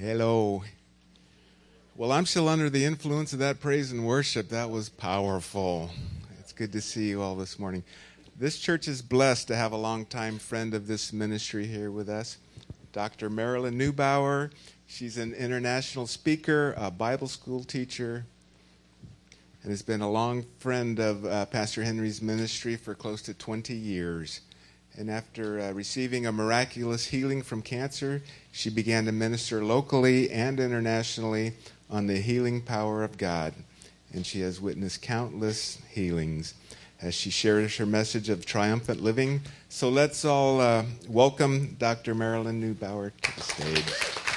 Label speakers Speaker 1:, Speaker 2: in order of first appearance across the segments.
Speaker 1: Hello. Well, I'm still under the influence of that praise and worship. That was powerful. It's good to see you all this morning. This church is blessed to have a longtime friend of this ministry here with us, Dr. Marilyn Neubauer. She's an international speaker, a Bible school teacher, and has been a long friend of Pastor Henry's ministry for close to 20 years. And after receiving a miraculous healing from cancer, she began to minister locally and internationally on the healing power of God. And she has witnessed countless healings as she shares her message of triumphant living. So let's all welcome Dr. Marilyn Neubauer to the stage.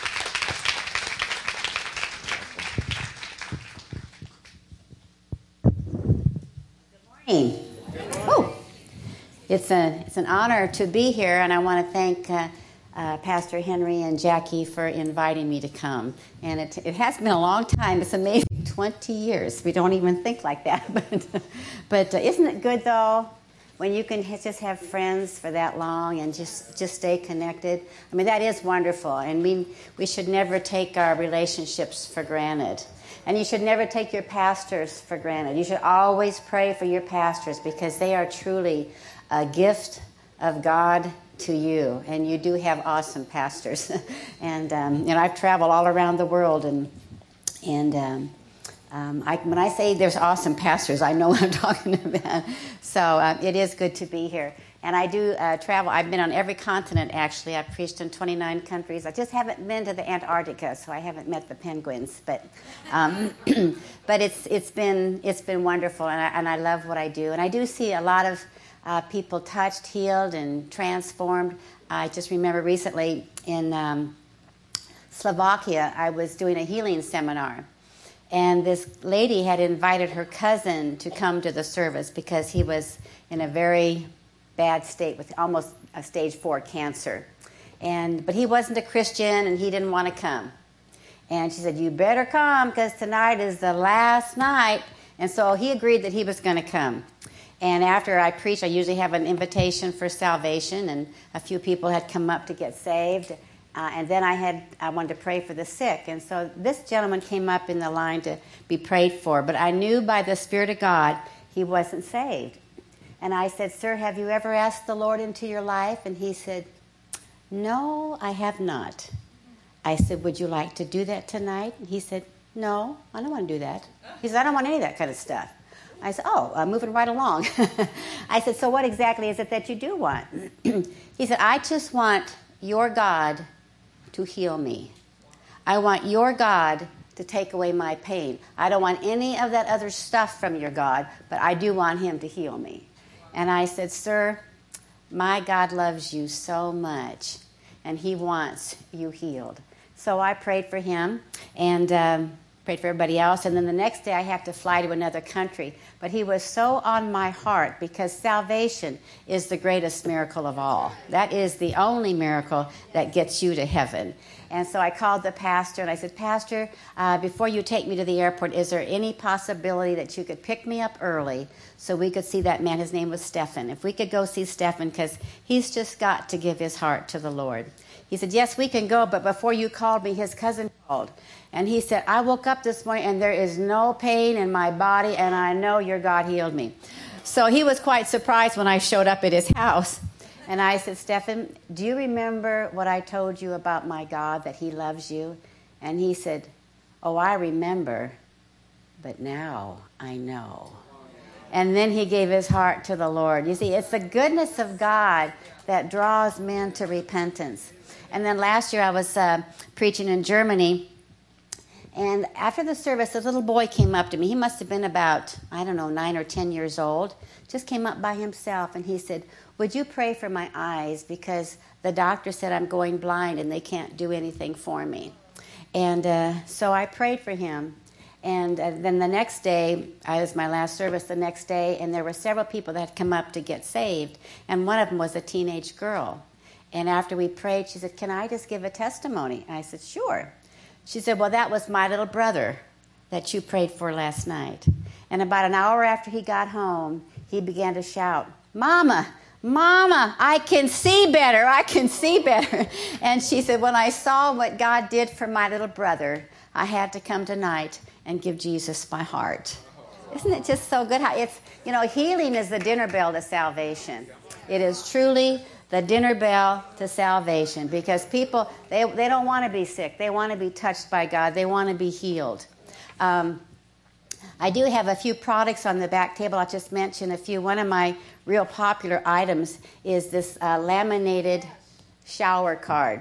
Speaker 2: Good morning. Oh, it's an honor to be here, and I want to thank Pastor Henry and Jackie for inviting me to come. And it has been a long time. It's amazing, 20 years. We don't even think like that. But isn't it good, though, when you can just have friends for that long and just stay connected? I mean, that is wonderful. And we should never take our relationships for granted. And you should never take your pastors for granted. You should always pray for your pastors because they are truly a gift of God to you. And you do have awesome pastors. And I've traveled all around the world. And when I say there's awesome pastors, I know what I'm talking about. So it is good to be here. And I do travel. I've been on every continent, actually. I've preached in 29 countries. I just haven't been to the Antarctica, so I haven't met the penguins. But but it's been wonderful, and I love what I do. And I do see a lot of people touched, healed, and transformed. I just remember recently in Slovakia, I was doing a healing seminar. And this lady had invited her cousin to come to the service because he was in a very bad state with almost a stage 4 cancer. But he wasn't a Christian and he didn't want to come. And she said, "You better come because tonight is the last night." And so he agreed that he was going to come. And after I preached, I usually have an invitation for salvation, and a few people had come up to get saved. And then I wanted to pray for the sick. And so this gentleman came up in the line to be prayed for. But I knew by the Spirit of God he wasn't saved. And I said, "Sir, have you ever asked the Lord into your life?" And he said, "No, I have not." I said, "Would you like to do that tonight?" And he said, "No, I don't want to do that." He said, "I don't want any of that kind of stuff." I said, "Oh, I'm moving right along." I said, "So what exactly is it that you do want?" He said, "I just want your God to heal me. I want your God to take away my pain. I don't want any of that other stuff from your God, but I do want him to heal me." And I said, "Sir, my God loves you so much, and he wants you healed." So I prayed for him and prayed for everybody else. And then the next day I have to fly to another country. But he was so on my heart because salvation is the greatest miracle of all. That is the only miracle that gets you to heaven. And so I called the pastor and I said, "Pastor, before you take me to the airport, is there any possibility that you could pick me up early so we could see that man?" His name was Stephen. "If we could go see Stephen, because he's just got to give his heart to the Lord." He said, "Yes, we can go, but before you called me, his cousin called." And he said, "I woke up this morning and there is no pain in my body, and I know your God healed me." So he was quite surprised when I showed up at his house. And I said, "Stephen, do you remember what I told you about my God, that he loves you?" And he said, "Oh, I remember, but now I know." And then he gave his heart to the Lord. You see, it's the goodness of God that draws men to repentance. And then last year I was preaching in Germany. And after the service, a little boy came up to me. He must have been about, 9 or 10 years old. Just came up by himself. And he said, "Would you pray for my eyes? Because the doctor said I'm going blind and they can't do anything for me." And so I prayed for him. And then the next day, it was my last service the next day, and there were several people that had come up to get saved. And one of them was a teenage girl. And after we prayed, she said, "Can I just give a testimony?" I said, "Sure." She said, "Well, that was my little brother that you prayed for last night." And about an hour after he got home, he began to shout, "Mama, Mama, I can see better. I can see better. And she said, when I saw what God did for my little brother, I had to come tonight and give Jesus my heart. Isn't it just so good? How it's, healing is the dinner bell to salvation. It is truly the dinner bell to salvation, because people, they don't want to be sick. They want to be touched by God. They want to be healed. I do have a few products on the back table. I'll just mention a few. One of my real popular items is this laminated shower card.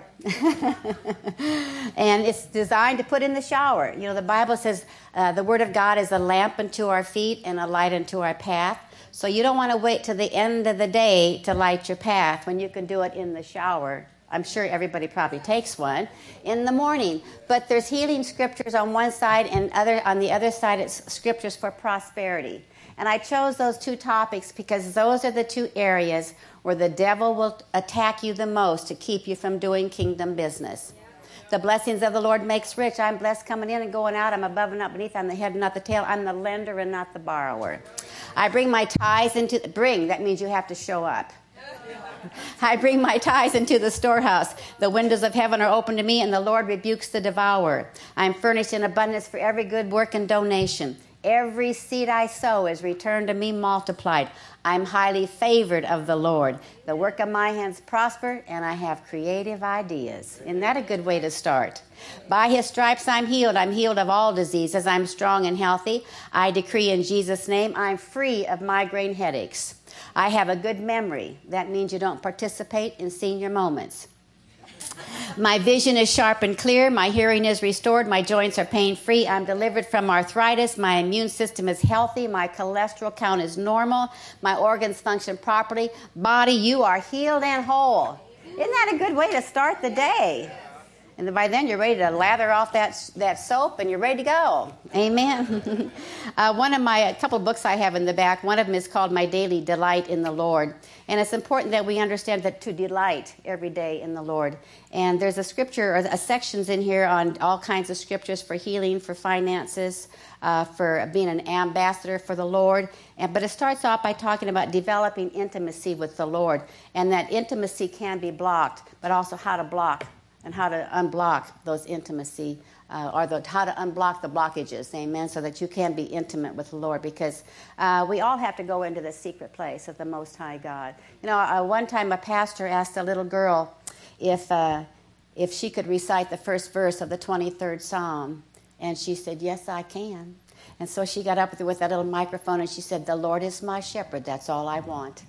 Speaker 2: And it's designed to put in the shower. The Bible says the Word of God is a lamp unto our feet and a light unto our path. So you don't want to wait till the end of the day to light your path when you can do it in the shower. I'm sure everybody probably takes one in the morning. But there's healing scriptures on one side, and on the other side it's scriptures for prosperity. And I chose those two topics because those are the two areas where the devil will attack you the most to keep you from doing kingdom business. The blessings of the Lord makes rich. I'm blessed coming in and going out. I'm above and not beneath. I'm the head and not the tail. I'm the lender and not the borrower. I bring my tithes that means you have to show up. I bring my tithes into the storehouse. The windows of heaven are open to me, and the Lord rebukes the devourer. I am furnished in abundance for every good work and donation. Every seed I sow is returned to me multiplied. I'm highly favored of the Lord. The work of my hands prosper, and I have creative ideas. Isn't that a good way to start? By his stripes I'm healed. I'm healed of all diseases. I'm strong and healthy. I decree in Jesus' name I'm free of migraine headaches. I have a good memory. That means you don't participate in senior moments. My vision is sharp and clear. My hearing is restored. My joints are pain-free. I'm delivered from arthritis. My immune system is healthy. My cholesterol count is normal. My organs function properly. Body, you are healed and whole. Isn't that a good way to start the day? And by then you're ready to lather off that soap and you're ready to go. Amen. A couple of books I have in the back, one of them is called My Daily Delight in the Lord. And it's important that we understand that to delight every day in the Lord. And there's a scripture, or a sections in here on all kinds of scriptures for healing, for finances, for being an ambassador for the Lord. But it starts off by talking about developing intimacy with the Lord. And that intimacy can be blocked, but also how to block and how to unblock those intimacy, how to unblock the blockages, amen, so that you can be intimate with the Lord, because we all have to go into the secret place of the Most High God. One time a pastor asked a little girl if she could recite the first verse of the 23rd Psalm, and she said, yes, I can. And so she got up with that little microphone and she said, the Lord is my shepherd, that's all I want.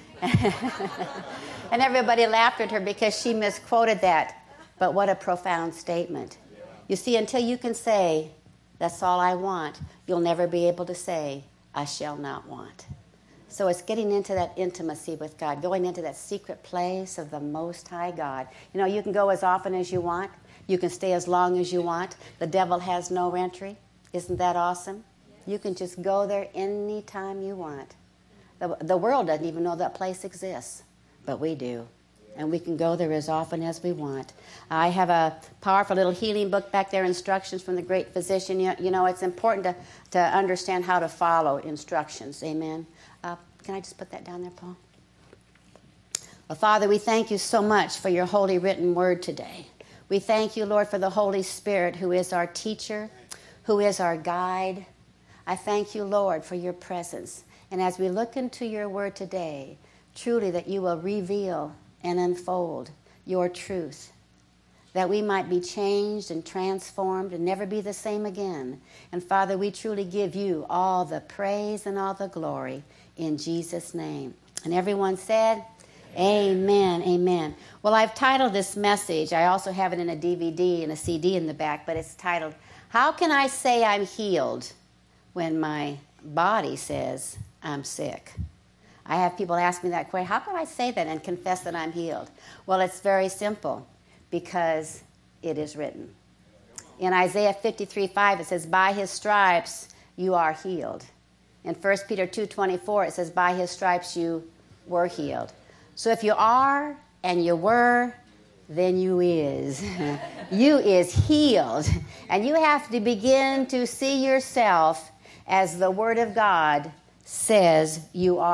Speaker 2: And everybody laughed at her because she misquoted that. But what a profound statement. You see, until you can say, that's all I want, you'll never be able to say, I shall not want. So it's getting into that intimacy with God, going into that secret place of the Most High God. You can go as often as you want. You can stay as long as you want. The devil has no entry. Isn't that awesome? You can just go there anytime you want. The world doesn't even know that place exists, but we do. And we can go there as often as we want. I have a powerful little healing book back there, instructions from the great physician. It's important to understand how to follow instructions. Amen. Can I just put that down there, Paul? Well, Father, we thank you so much for your holy written word today. We thank you, Lord, for the Holy Spirit, who is our teacher, who is our guide. I thank you, Lord, for your presence. And as we look into your word today, truly that you will reveal and unfold your truth, that we might be changed and transformed and never be the same again. And Father, we truly give you all the praise and all the glory in Jesus' name. And everyone said, amen, amen. Well, I've titled this message, I also have it in a DVD and a CD in the back, but it's titled, How Can I Say I'm Healed When My Body Says I'm Sick? I have people ask me that question, how can I say that and confess that I'm healed? Well, it's very simple, because it is written. In Isaiah 53:5, it says, by his stripes you are healed. In 1 Peter 2:24, it says, by his stripes you were healed. So if you are and you were, then you is. You is healed. And you have to begin to see yourself as the Word of God says you are.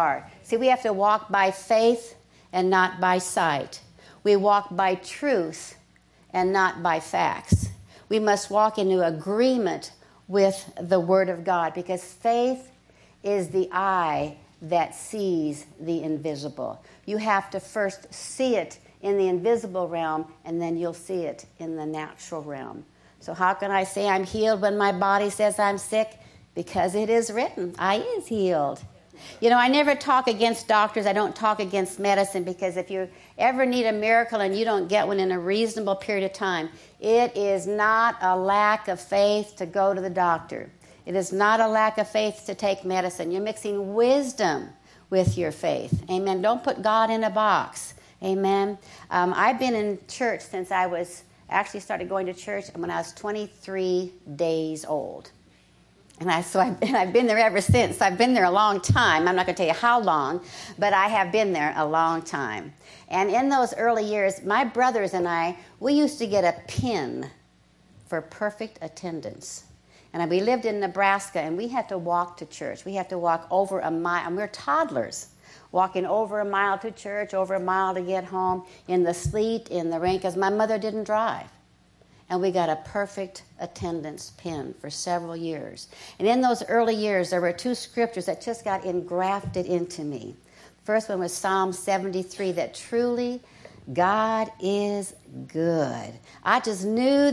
Speaker 2: See, we have to walk by faith and not by sight. We walk by truth and not by facts. We must walk into agreement with the Word of God, because faith is the eye that sees the invisible. You have to first see it in the invisible realm, and then you'll see it in the natural realm. So how can I say I'm healed when my body says I'm sick? Because it is written, I is healed. You know, I never talk against doctors. I don't talk against medicine, because if you ever need a miracle and you don't get one in a reasonable period of time, it is not a lack of faith to go to the doctor. It is not a lack of faith to take medicine. You're mixing wisdom with your faith. Amen. Don't put God in a box. Amen. I've been in church since I was actually started going to church when I was 23 days old. And I've been there ever since. I've been there a long time. I'm not going to tell you how long, but I have been there a long time. And in those early years, my brothers and I, we used to get a pin for perfect attendance. And we lived in Nebraska, and we had to walk to church. We had to walk over a mile. And we were toddlers, walking over a mile to church, over a mile to get home, in the sleet, in the rain, because my mother didn't drive. And we got a perfect attendance pin for several years. And in those early years, there were two scriptures that just got engrafted into me. First one was Psalm 73, that truly God is good. I just knew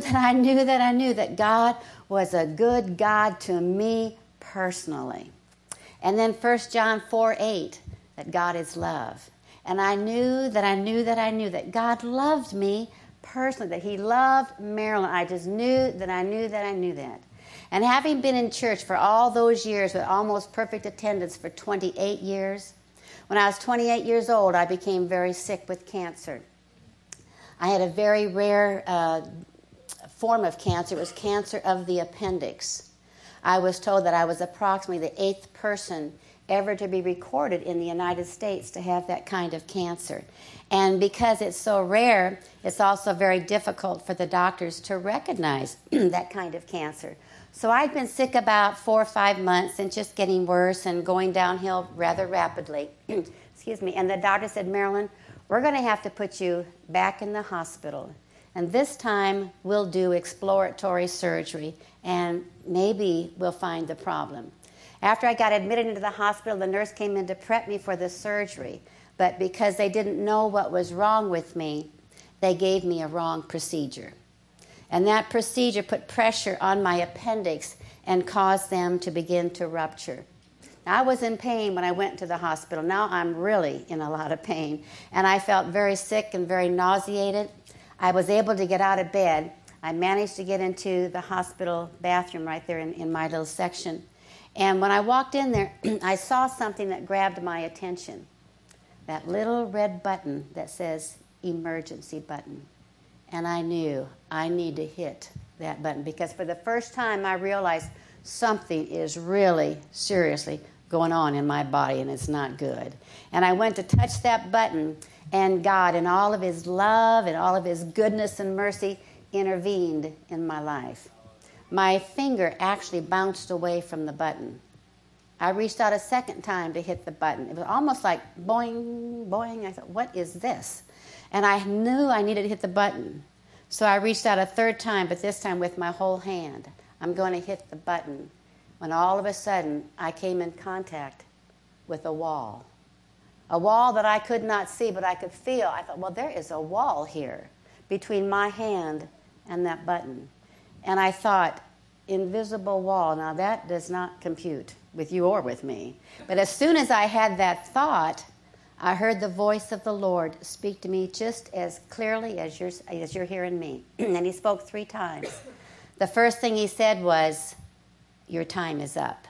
Speaker 2: that God was a good God to me personally. And then 1 John 4:8, that God is love. And I knew that God loved me personally, that he loved Marilyn. I just knew that. And having been in church for all those years with almost perfect attendance for 28 years, when I was 28 years old, I became very sick with cancer. I had a very rare form of cancer. It was cancer of the appendix. I was told that I was approximately the 8th person ever to be recorded in the United States to have that kind of cancer. And because it's so rare, it's also very difficult for the doctors to recognize that kind of cancer. So I'd been sick about 4 or 5 months and just getting worse and going downhill rather rapidly. Excuse me. And the doctor said, Marilyn, we're going to have to put you back in the hospital. And this time we'll do exploratory surgery, and maybe we'll find the problem. After I got admitted into the hospital, the nurse came in to prep me for the surgery. But because they didn't know what was wrong with me, they gave me a wrong procedure. And that procedure put pressure on my appendix and caused them to begin to rupture. Now, I was in pain when I went to the hospital. Now I'm really in a lot of pain. And I felt very sick and very nauseated. I was able to get out of bed. I managed to get into the hospital bathroom right there in my little section. And when I walked in there, I saw something that grabbed my attention. That little red button that says emergency button. And I knew I need to hit that button, because for the first time I realized something is really seriously going on in my body, and it's not good. And I went to touch that button, and God, in all of his love and all of his goodness and mercy, intervened in my life. My finger actually bounced away from the button. I reached out a second time to hit the button. It was almost like boing, boing. I thought, what is this? And I knew I needed to hit the button. So I reached out a third time, but this time with my whole hand. I'm going to hit the button. When all of a sudden, I came in contact with a wall. A wall that I could not see, but I could feel. I thought, well, there is a wall here between my hand and that button. And I thought, invisible wall. Now, that does not compute with you or with me. But as soon as I had that thought, I heard the voice of the Lord speak to me just as clearly as you're hearing me. And he spoke 3 times. The first thing he said was, your time is up.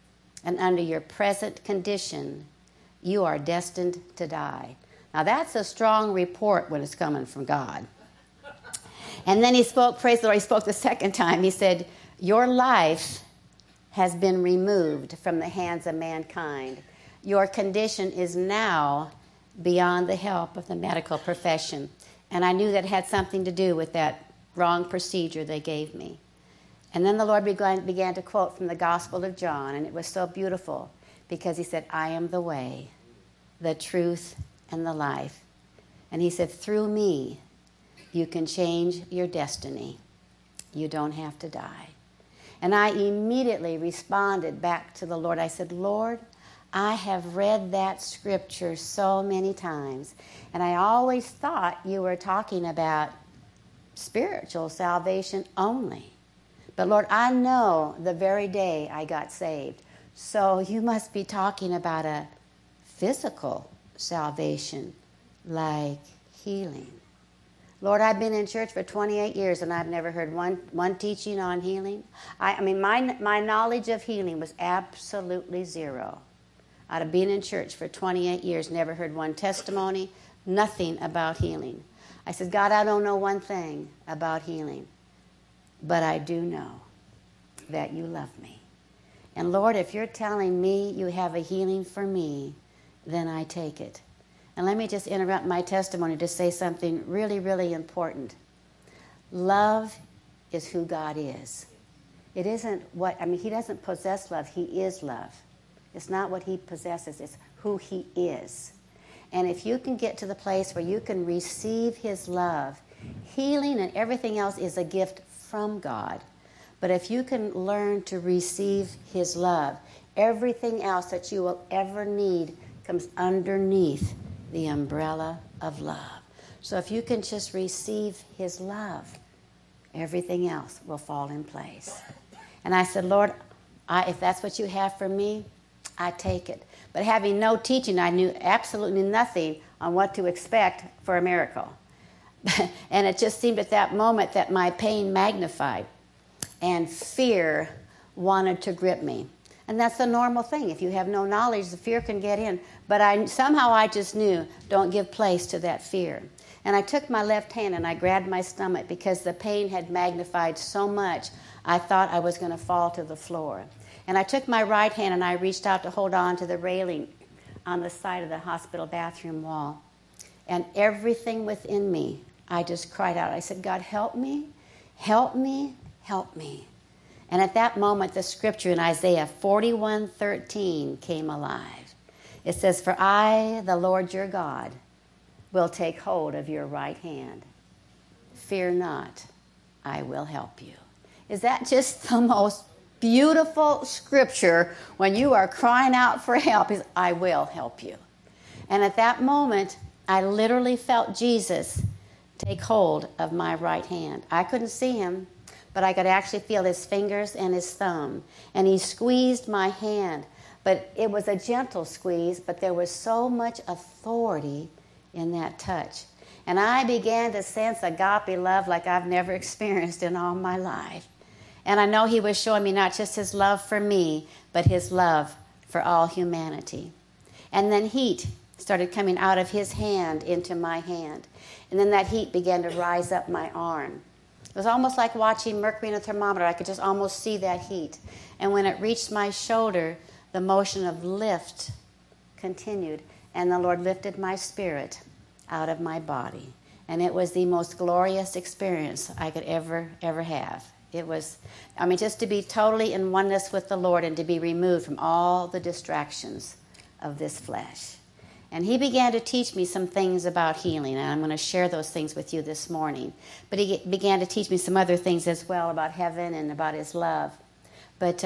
Speaker 2: And under your present condition, you are destined to die. Now, that's a strong report when it's coming from God. And then he spoke, praise the Lord, he spoke the second time. He said, your life has been removed from the hands of mankind. Your condition is now beyond the help of the medical profession. And I knew that had something to do with that wrong procedure they gave me. And then the Lord began to quote from the Gospel of John, and it was so beautiful because he said, I am the way, the truth, and the life. And he said, through me, you can change your destiny. You don't have to die. And I immediately responded back to the Lord. I said, Lord, I have read that scripture so many times, and I always thought you were talking about spiritual salvation only. But Lord, I know the very day I got saved, so you must be talking about a physical salvation, like healing. Lord, I've been in church for 28 years, and I've never heard one teaching on healing. I mean, my knowledge of healing was absolutely zero. Out of being in church for 28 years, never heard one testimony, nothing about healing. I said, God, I don't know one thing about healing, but I do know that you love me. And Lord, if you're telling me you have a healing for me, then I take it. And let me just interrupt my testimony to say something really, really important. Love is who God is. It isn't he doesn't possess love, he is love. It's not what he possesses, it's who he is. And if you can get to the place where you can receive his love, healing and everything else is a gift from God. But if you can learn to receive his love, everything else that you will ever need comes underneath the umbrella of love. So if you can just receive his love, everything else will fall in place. And I said, Lord, if that's what you have for me, I take it. But having no teaching, I knew absolutely nothing on what to expect for a miracle. And it just seemed at that moment that my pain magnified and fear wanted to grip me. And that's the normal thing. If you have no knowledge, the fear can get in. But somehow I just knew, don't give place to that fear. And I took my left hand and I grabbed my stomach because the pain had magnified so much, I thought I was going to fall to the floor. And I took my right hand and I reached out to hold on to the railing on the side of the hospital bathroom wall. And everything within me, I just cried out. I said, God, help me, help me, help me. And at that moment, the scripture in Isaiah 41:13 came alive. It says, for I, the Lord your God, will take hold of your right hand. Fear not, I will help you. Is that just the most beautiful scripture when you are crying out for help? Is I will help you. And at that moment, I literally felt Jesus take hold of my right hand. I couldn't see him, but I could actually feel his fingers and his thumb. And he squeezed my hand. But it was a gentle squeeze, but there was so much authority in that touch. And I began to sense agape love like I've never experienced in all my life. And I know he was showing me not just his love for me, but his love for all humanity. And then heat started coming out of his hand into my hand. And then that heat began to rise up my arm. It was almost like watching mercury in a thermometer. I could just almost see that heat. And when it reached my shoulder, the motion of lift continued. And the Lord lifted my spirit out of my body. And it was the most glorious experience I could ever have. It was, just to be totally in oneness with the Lord and to be removed from all the distractions of this flesh. And he began to teach me some things about healing, and I'm going to share those things with you this morning. But he began to teach me some other things as well about heaven and about his love. But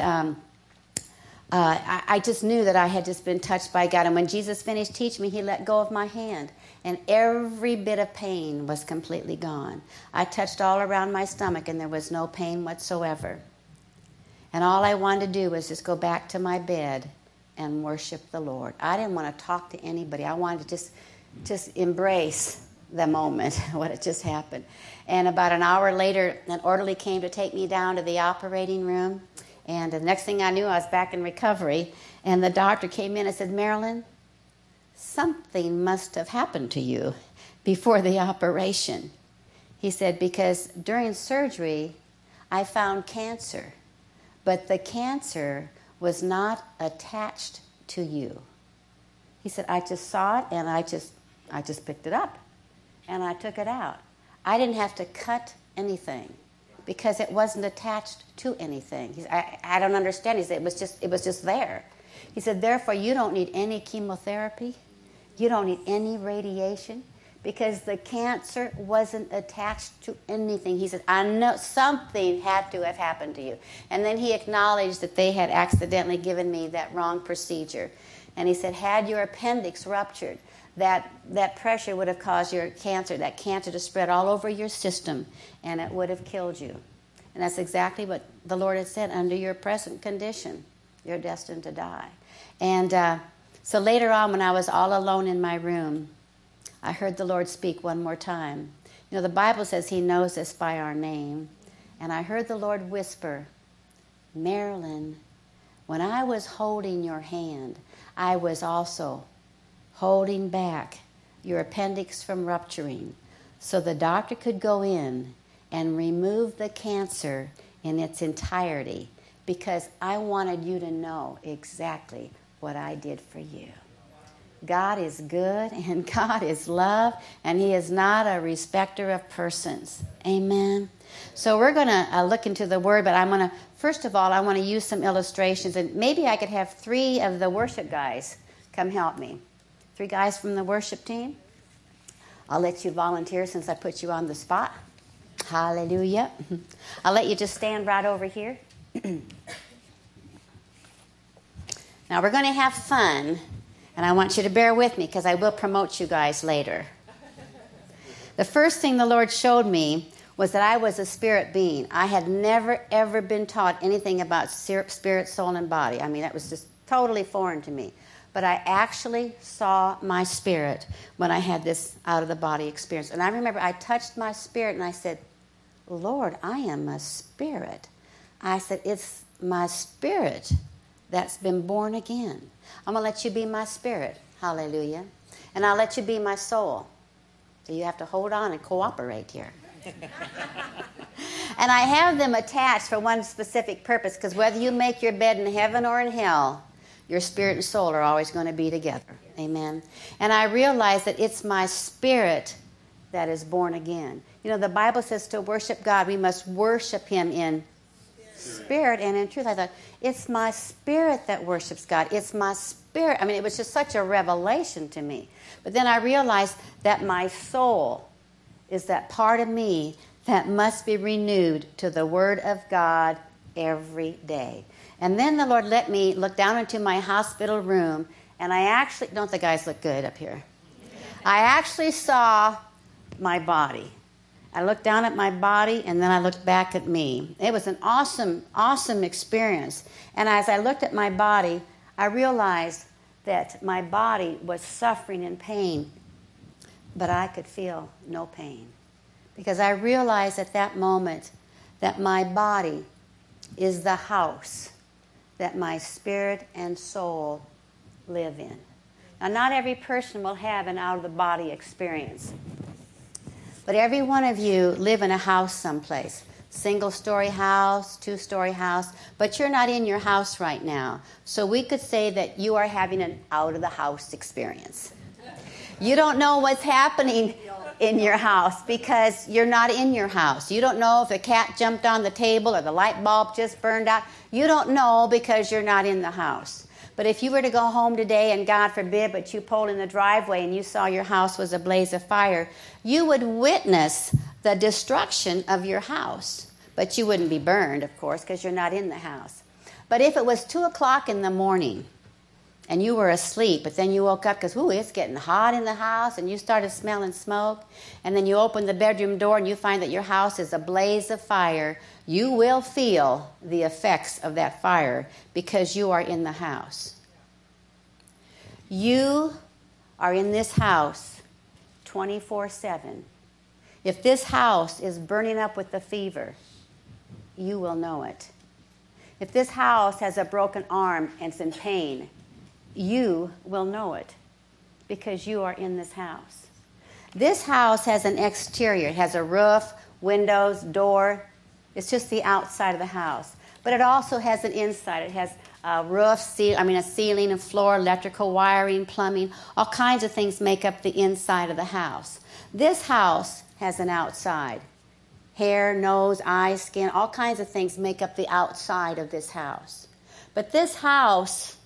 Speaker 2: I just knew that I had just been touched by God. And when Jesus finished teaching me, he let go of my hand. And every bit of pain was completely gone. I touched all around my stomach, and there was no pain whatsoever. And all I wanted to do was just go back to my bed and worship the Lord. I didn't want to talk to anybody. I wanted to just embrace the moment, what had just happened. And about an hour later, an orderly came to take me down to the operating room. And the next thing I knew, I was back in recovery. And the doctor came in and said, Marilyn, something must have happened to you before the operation. He said, because during surgery, I found cancer. But the cancer was not attached to you. He said, I just saw it and I just picked it up and I took it out. I didn't have to cut anything because it wasn't attached to anything. He said, I don't understand. He said, it was just there. He said, therefore, you don't need any chemotherapy. You don't need any radiation because the cancer wasn't attached to anything. He said, I know something had to have happened to you. And then he acknowledged that they had accidentally given me that wrong procedure. And he said, had your appendix ruptured, that pressure would have caused that cancer to spread all over your system, and it would have killed you. And that's exactly what the Lord had said. Under your present condition, you're destined to die. And so later on, when I was all alone in my room, I heard the Lord speak one more time. You know, the Bible says he knows us by our name. And I heard the Lord whisper, Marilyn, when I was holding your hand, I was also holding back your appendix from rupturing so the doctor could go in and remove the cancer in its entirety because I wanted you to know exactly what I did for you. God is good and God is love and he is not a respecter of persons. Amen. So we're going to look into the word, but first of all, I want to use some illustrations, and maybe I could have 3 of the worship guys come help me. 3 guys from the worship team. I'll let you volunteer since I put you on the spot. Hallelujah. I'll let you just stand right over here. Now we're going to have fun, and I want you to bear with me because I will promote you guys later. The first thing the Lord showed me was that I was a spirit being. I had never, ever been taught anything about spirit, soul, and body. I mean, that was just totally foreign to me. But I actually saw my spirit when I had this out-of-the-body experience. And I remember I touched my spirit and I said, Lord, I am a spirit. I said, it's my spirit that's been born again. I'm going to let you be my spirit. Hallelujah. And I'll let you be my soul. So you have to hold on and cooperate here. And I have them attached for one specific purpose, because whether you make your bed in heaven or in hell, your spirit and soul are always going to be together. Amen. And I realize that it's my spirit that is born again. You know, the Bible says to worship God, we must worship him in spirit and in truth. I thought, it's my spirit that worships God. It's my spirit. I mean, it was just such a revelation to me. But then I realized that my soul is that part of me that must be renewed to the Word of God every day. And then the Lord let me look down into my hospital room, and I actually, don't the guys look good up here? I actually saw my body. I looked down at my body, and then I looked back at me. It was an awesome, awesome experience. And as I looked at my body, I realized that my body was suffering in pain, but I could feel no pain. Because I realized at that moment that my body is the house that my spirit and soul live in. Now, not every person will have an out-of-the-body experience. But every one of you live in a house someplace. Single-story house, 2-story house. But you're not in your house right now. So we could say that you are having an out-of-the-house experience. You don't know what's happening in your house because you're not in your house. You don't know if a cat jumped on the table or the light bulb just burned out. You don't know because you're not in the house. But if you were to go home today and God forbid, but you pulled in the driveway and you saw your house was a blaze of fire, you would witness the destruction of your house. But you wouldn't be burned, of course, because you're not in the house. But if it was 2 o'clock in the morning and you were asleep, but then you woke up because, it's getting hot in the house, and you started smelling smoke, and then you open the bedroom door and you find that your house is a blaze of fire, you will feel the effects of that fire because you are in the house. You are in this house 24/7. If this house is burning up with the fever, you will know it. If this house has a broken arm and it's in pain, you will know it because you are in this house. This house has an exterior. It has a roof, windows, door. It's just the outside of the house. But it also has an inside. It has a roof, a ceiling and floor, electrical wiring, plumbing. All kinds of things make up the inside of the house. This house has an outside. Hair, nose, eyes, skin, all kinds of things make up the outside of this house. But this house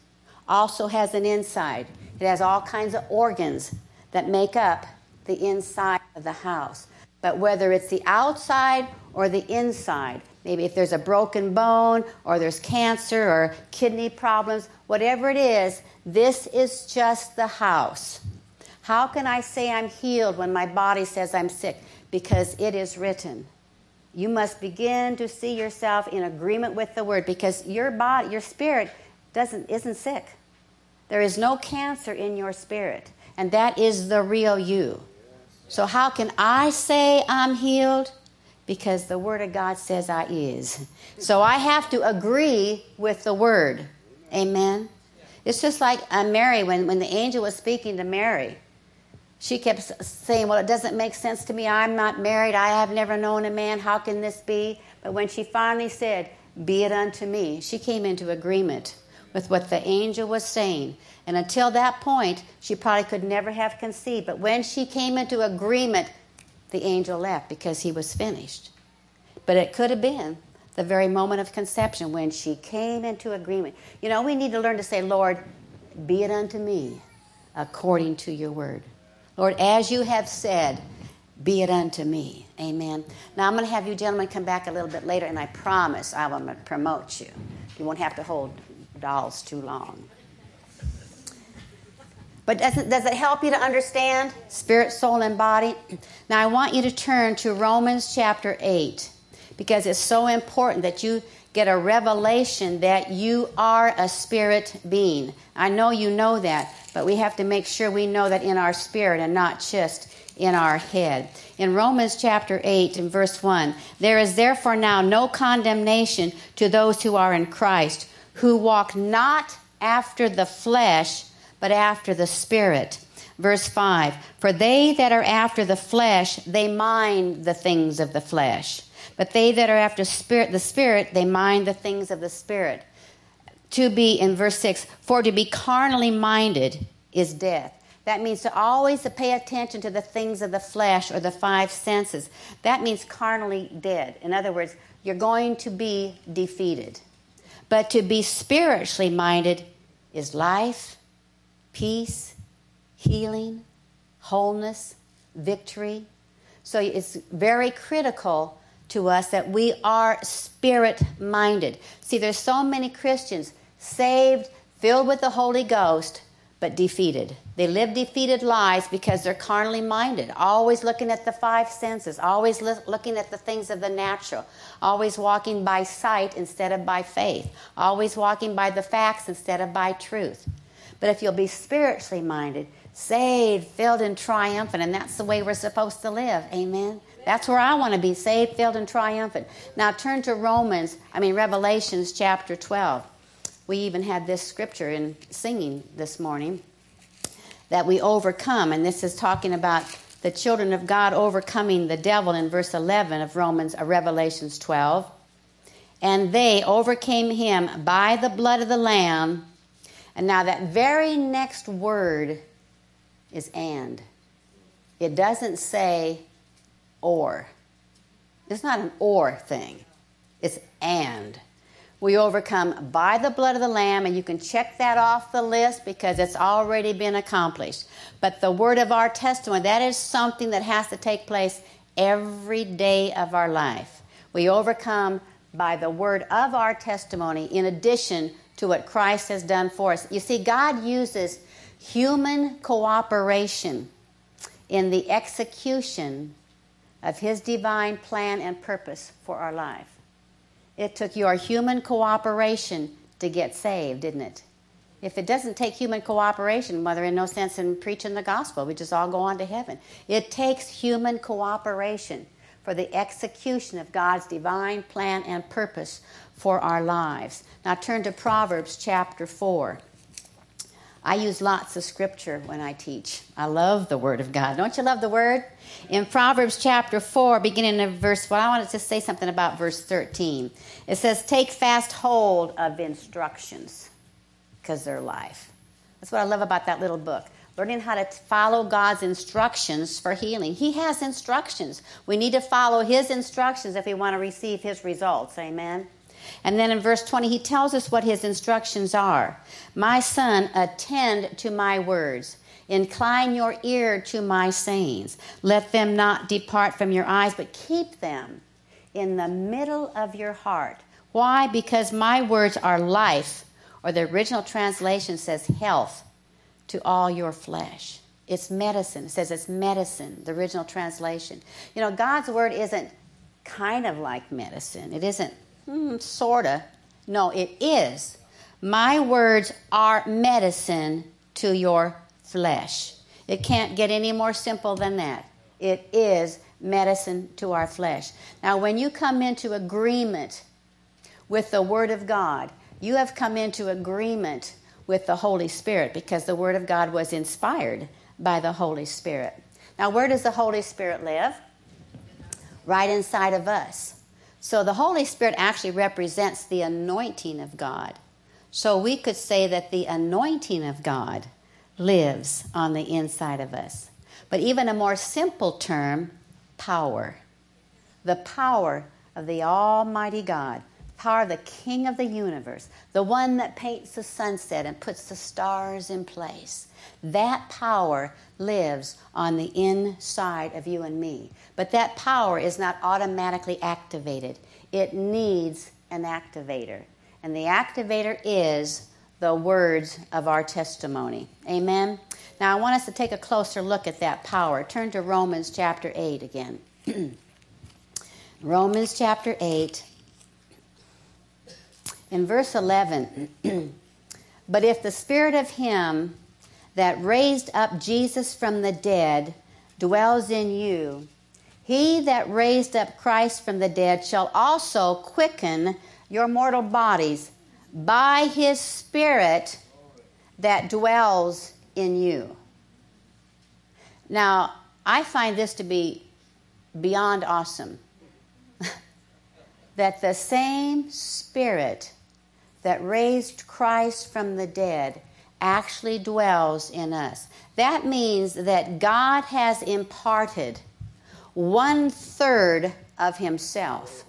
Speaker 2: also has an inside. It has all kinds of organs that make up the inside of the house. But whether it's the outside or the inside, maybe if there's a broken bone or there's cancer or kidney problems, whatever it is, this is just the house. How can I say I'm healed when my body says I'm sick? Because it is written. You must begin to see yourself in agreement with the word, because your body, your spirit isn't sick. There is no cancer in your spirit, and that is the real you. So how can I say I'm healed? Because the word of God says I is. So I have to agree with the word. Amen. It's just like Mary, when the angel was speaking to Mary. She kept saying, well, it doesn't make sense to me. I'm not married. I have never known a man. How can this be? But when she finally said, be it unto me, she came into agreement with what the angel was saying. And until that point, she probably could never have conceived. But when she came into agreement, the angel left because he was finished. But it could have been the very moment of conception when she came into agreement. You know, we need to learn to say, Lord, be it unto me according to your word. Lord, as you have said, be it unto me. Amen. Now, I'm going to have you gentlemen come back a little bit later, and I promise I will promote you. You won't have to hold dolls too long. But does it help you to understand spirit, soul, and body? Now, I want you to turn to Romans chapter 8, because it's so important that you get a revelation that you are a spirit being. I know you know that, but we have to make sure we know that in our spirit and not just in our head. In Romans chapter 8 and verse 1, there is therefore now no condemnation to those who are in Christ, who walk not after the flesh, but after the Spirit. Verse 5, for they that are after the flesh, they mind the things of the flesh. But they that are after the Spirit, they mind the things of the Spirit. To be, in verse 6, for to be carnally minded is death. That means to always pay attention to the things of the flesh or the five senses. That means carnally dead. In other words, you're going to be defeated. But to be spiritually minded is life, peace, healing, wholeness, victory. So it's very critical to us that we are spirit-minded. See, there's so many Christians saved, filled with the Holy Ghost, but defeated. They live defeated lives because they're carnally minded, always looking at the five senses, always looking at the things of the natural, always walking by sight instead of by faith, always walking by the facts instead of by truth. But if you'll be spiritually minded, saved, filled, and triumphant, and that's the way we're supposed to live, amen? That's where I want to be, saved, filled, and triumphant. Now turn to Revelations chapter 12. We even had this scripture in singing this morning, that we overcome, and this is talking about the children of God overcoming the devil in verse 11 of Revelations 12. And they overcame him by the blood of the Lamb. And now that very next word is and. It doesn't say or. It's not an or thing. It's and. We overcome by the blood of the Lamb, and you can check that off the list because it's already been accomplished. But the word of our testimony, that is something that has to take place every day of our life. We overcome by the word of our testimony in addition to what Christ has done for us. You see, God uses human cooperation in the execution of his divine plan and purpose for our life. It took your human cooperation to get saved, didn't it? If it doesn't take human cooperation, well, there is no sense in preaching the gospel. We just all go on to heaven. It takes human cooperation for the execution of God's divine plan and purpose for our lives. Now turn to Proverbs chapter 4. I use lots of scripture when I teach. I love the Word of God. Don't you love the Word? In Proverbs chapter 4, beginning of verse 1, I wanted to say something about verse 13. It says, take fast hold of instructions, because they're life. That's what I love about that little book. Learning how to follow God's instructions for healing. He has instructions. We need to follow his instructions if we want to receive his results. Amen? And then in verse 20, he tells us what his instructions are. My son, attend to my words. Incline your ear to my sayings. Let them not depart from your eyes, but keep them in the middle of your heart. Why? Because my words are life, or the original translation says health, to all your flesh. It's medicine. It says it's medicine, the original translation. You know, God's word isn't kind of like medicine. It isn't sort of. No, it is. My words are medicine to your flesh. It can't get any more simple than that. It is medicine to our flesh. Now, when you come into agreement with the Word of God, you have come into agreement with the Holy Spirit, because the Word of God was inspired by the Holy Spirit. Now, where does the Holy Spirit live? Right inside of us. So the Holy Spirit actually represents the anointing of God. So we could say that the anointing of God lives on the inside of us. But even a more simple term, power. The power of the Almighty God. Power of the King of the universe. The one that paints the sunset and puts the stars in place. That power lives on the inside of you and me. But that power is not automatically activated. It needs an activator. And the activator is the words of our testimony. Amen? Now, I want us to take a closer look at that power. Turn to Romans chapter 8 again. Romans chapter 8. In verse 11, but if the spirit of him that raised up Jesus from the dead dwells in you, he that raised up Christ from the dead shall also quicken your mortal bodies by his Spirit that dwells in you. Now, I find this to be beyond awesome. That the same Spirit that raised Christ from the dead actually dwells in us. That means that God has imparted 1/3 of himself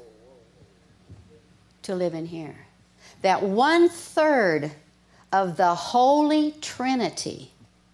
Speaker 2: to live in here. That 1/3 of the Holy Trinity,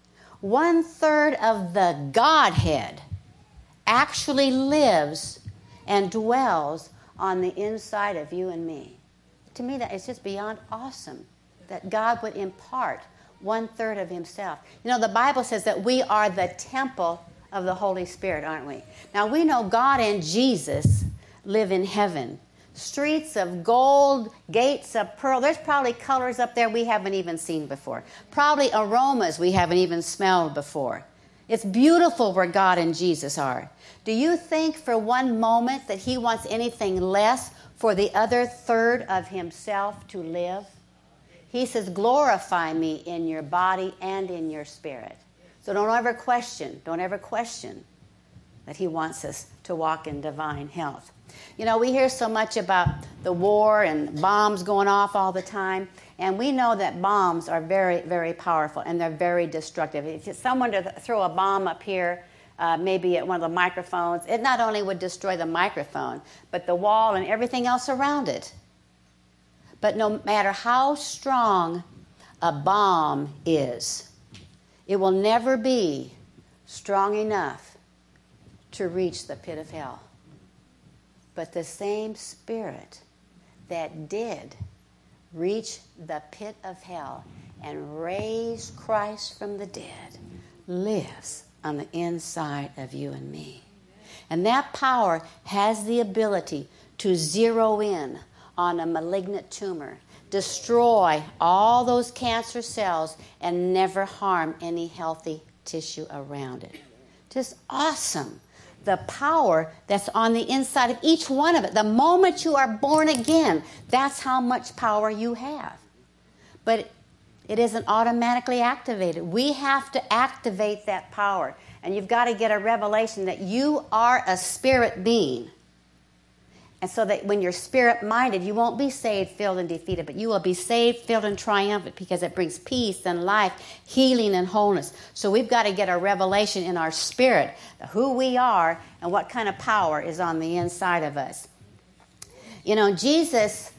Speaker 2: 1/3 of the Godhead actually lives and dwells on the inside of you and me. To me, that is just beyond awesome that God would impart 1/3 of himself. You know, the Bible says that we are the temple of the Holy Spirit, aren't we? Now, we know God and Jesus live in heaven. Streets of gold, gates of pearl. There's probably colors up there we haven't even seen before. Probably aromas we haven't even smelled before. It's beautiful where God and Jesus are. Do you think for one moment that he wants anything less for the other 1/3 of himself to live? He says, glorify me in your body and in your spirit. So don't ever question that he wants us to walk in divine health. You know, we hear so much about the war and bombs going off all the time, and we know that bombs are very, very powerful, and they're very destructive. If someone to throw a bomb up here, maybe at one of the microphones, it not only would destroy the microphone, but the wall and everything else around it. But no matter how strong a bomb is, it will never be strong enough to reach the pit of hell. But the same Spirit that did reach the pit of hell and raise Christ from the dead lives on the inside of you and me. And that power has the ability to zero in on a malignant tumor, destroy all those cancer cells, and never harm any healthy tissue around it. Just awesome. The power that's on the inside of each one of it. The moment you are born again, that's how much power you have. But it isn't automatically activated. We have to activate that power. And you've got to get a revelation that you are a spirit being. And so that when you're spirit-minded, you won't be saved, filled, and defeated, but you will be saved, filled, and triumphant, because it brings peace and life, healing and wholeness. So we've got to get a revelation in our spirit of who we are and what kind of power is on the inside of us. You know, Jesus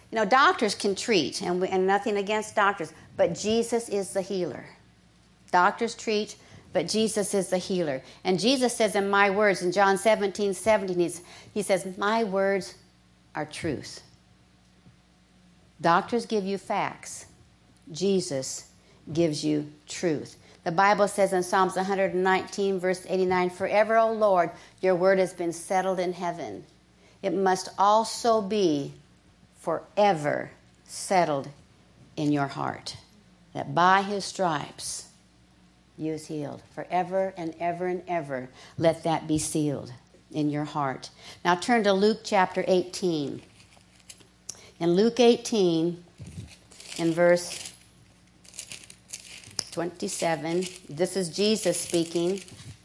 Speaker 2: You know, doctors can treat, and nothing against doctors, but Jesus is the healer. Doctors treat, but Jesus is the healer. And Jesus says in my words, in John 17:17, he says, my words are truth. Doctors give you facts. Jesus gives you truth. The Bible says in Psalms 119, verse 89, forever, O Lord, your word has been settled in heaven. It must also be forever settled in your heart, that by his stripes you is healed. Forever and ever and ever, let that be sealed in your heart. Now turn to Luke chapter 18. In Luke 18, in verse 27, this is Jesus speaking.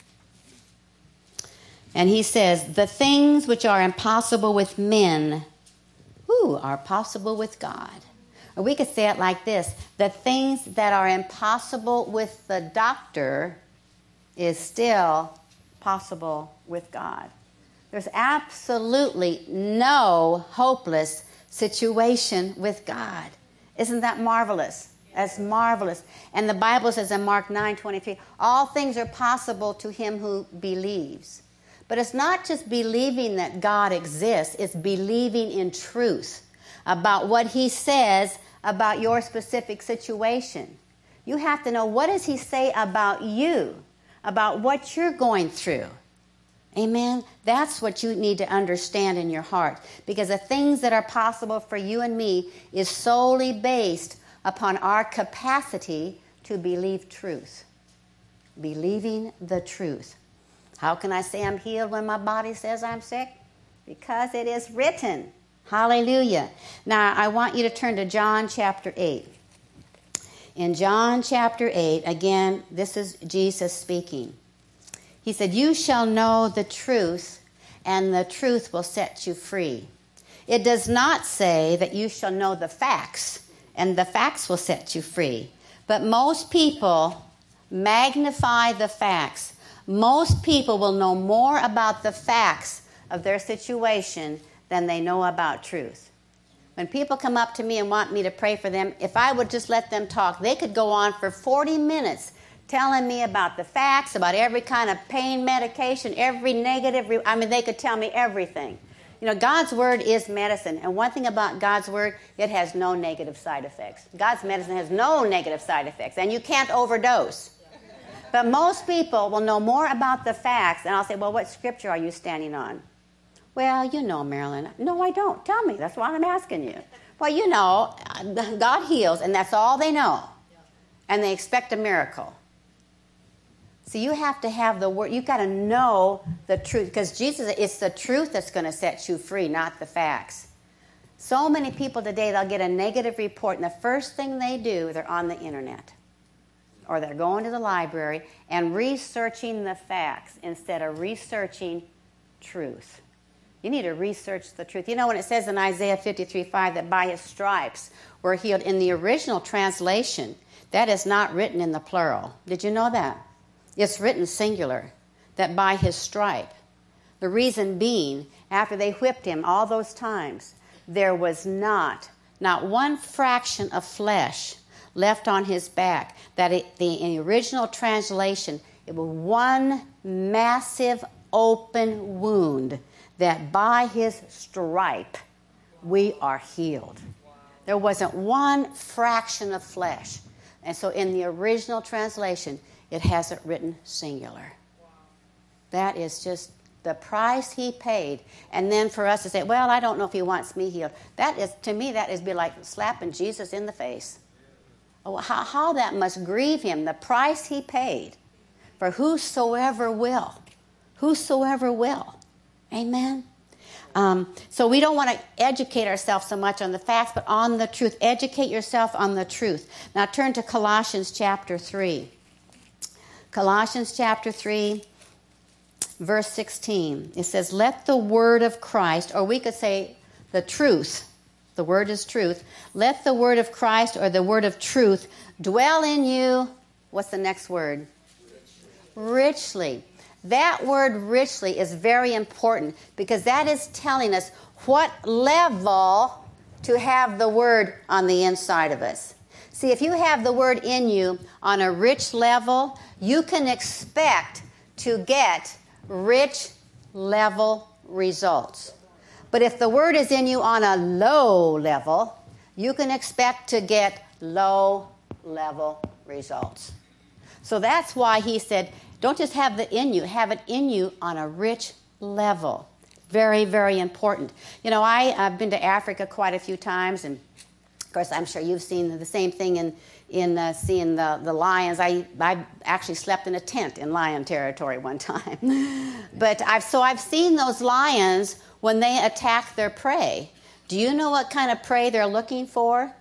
Speaker 2: And he says, the things which are impossible with men, are possible with God. Or we could say it like this, the things that are impossible with the doctor is still possible with God. There's absolutely no hopeless situation with God. Isn't that marvelous? That's marvelous. And the Bible says in Mark 9:23, all things are possible to him who believes. But it's not just believing that God exists, it's believing in truth about what he says about your specific situation. You have to know, what does he say about you, about what you're going through? Amen? That's what you need to understand in your heart. Because the things that are possible for you and me is solely based upon our capacity to believe truth. Believing the truth. How can I say I'm healed when my body says I'm sick? Because it is written. Hallelujah. Now, I want you to turn to John chapter 8. In John chapter 8, again, this is Jesus speaking. He said, you shall know the truth, and the truth will set you free. It does not say that you shall know the facts, and the facts will set you free. But most people magnify the facts. Most people will know more about the facts of their situation than they know about truth. When people come up to me and want me to pray for them, if I would just let them talk, they could go on for 40 minutes telling me about the facts, about every kind of pain medication, every negative, they could tell me everything. You know, God's word is medicine. And one thing about God's word, it has no negative side effects. God's medicine has no negative side effects, and you can't overdose. But most people will know more about the facts, and I'll say, well, what scripture are you standing on? Well, you know, Marilyn. No, I don't. Tell me. That's why I'm asking you. Well, you know, God heals, and that's all they know. And they expect a miracle. So you have to have the word. You've got to know the truth, because Jesus, it's the truth that's going to set you free, not the facts. So many people today, they'll get a negative report, and the first thing they do, they're on the internet. Or they're going to the library and researching the facts instead of researching truth. You need to research the truth. You know, when it says in Isaiah 53:5 that by his stripes we're healed, in the original translation, that is not written in the plural. Did you know that? It's written singular, that by his stripe. The reason being, after they whipped him all those times, there was not one fraction of flesh left on his back. That in the original translation, it was one massive open wound, that by his stripe we are healed. There wasn't one fraction of flesh. And so in the original translation, it has it written singular. That is just the price he paid. And then for us to say, well, I don't know if he wants me healed. That is, to me, that is be like slapping Jesus in the face. Oh, how that must grieve him, the price he paid for whosoever will. Whosoever will. Amen? So we don't want to educate ourselves so much on the facts, but on the truth. Educate yourself on the truth. Now turn to Colossians chapter 3. Colossians chapter 3, verse 16. It says, let the word of Christ, or we could say the truth, the word is truth. Let the word of Christ, or the word of truth, dwell in you. What's the next word? Richly. That word richly is very important, because that is telling us what level to have the Word on the inside of us. See, if you have the Word in you on a rich level, you can expect to get rich level results. But if the Word is in you on a low level, you can expect to get low level results. So that's why he said, don't just have it in you, have it in you on a rich level. Very, very important. You know, I've been to Africa quite a few times, and of course I'm sure you've seen the same thing in seeing the lions. I actually slept in a tent in lion territory one time. But I've seen those lions when they attack their prey. Do you know what kind of prey they're looking for?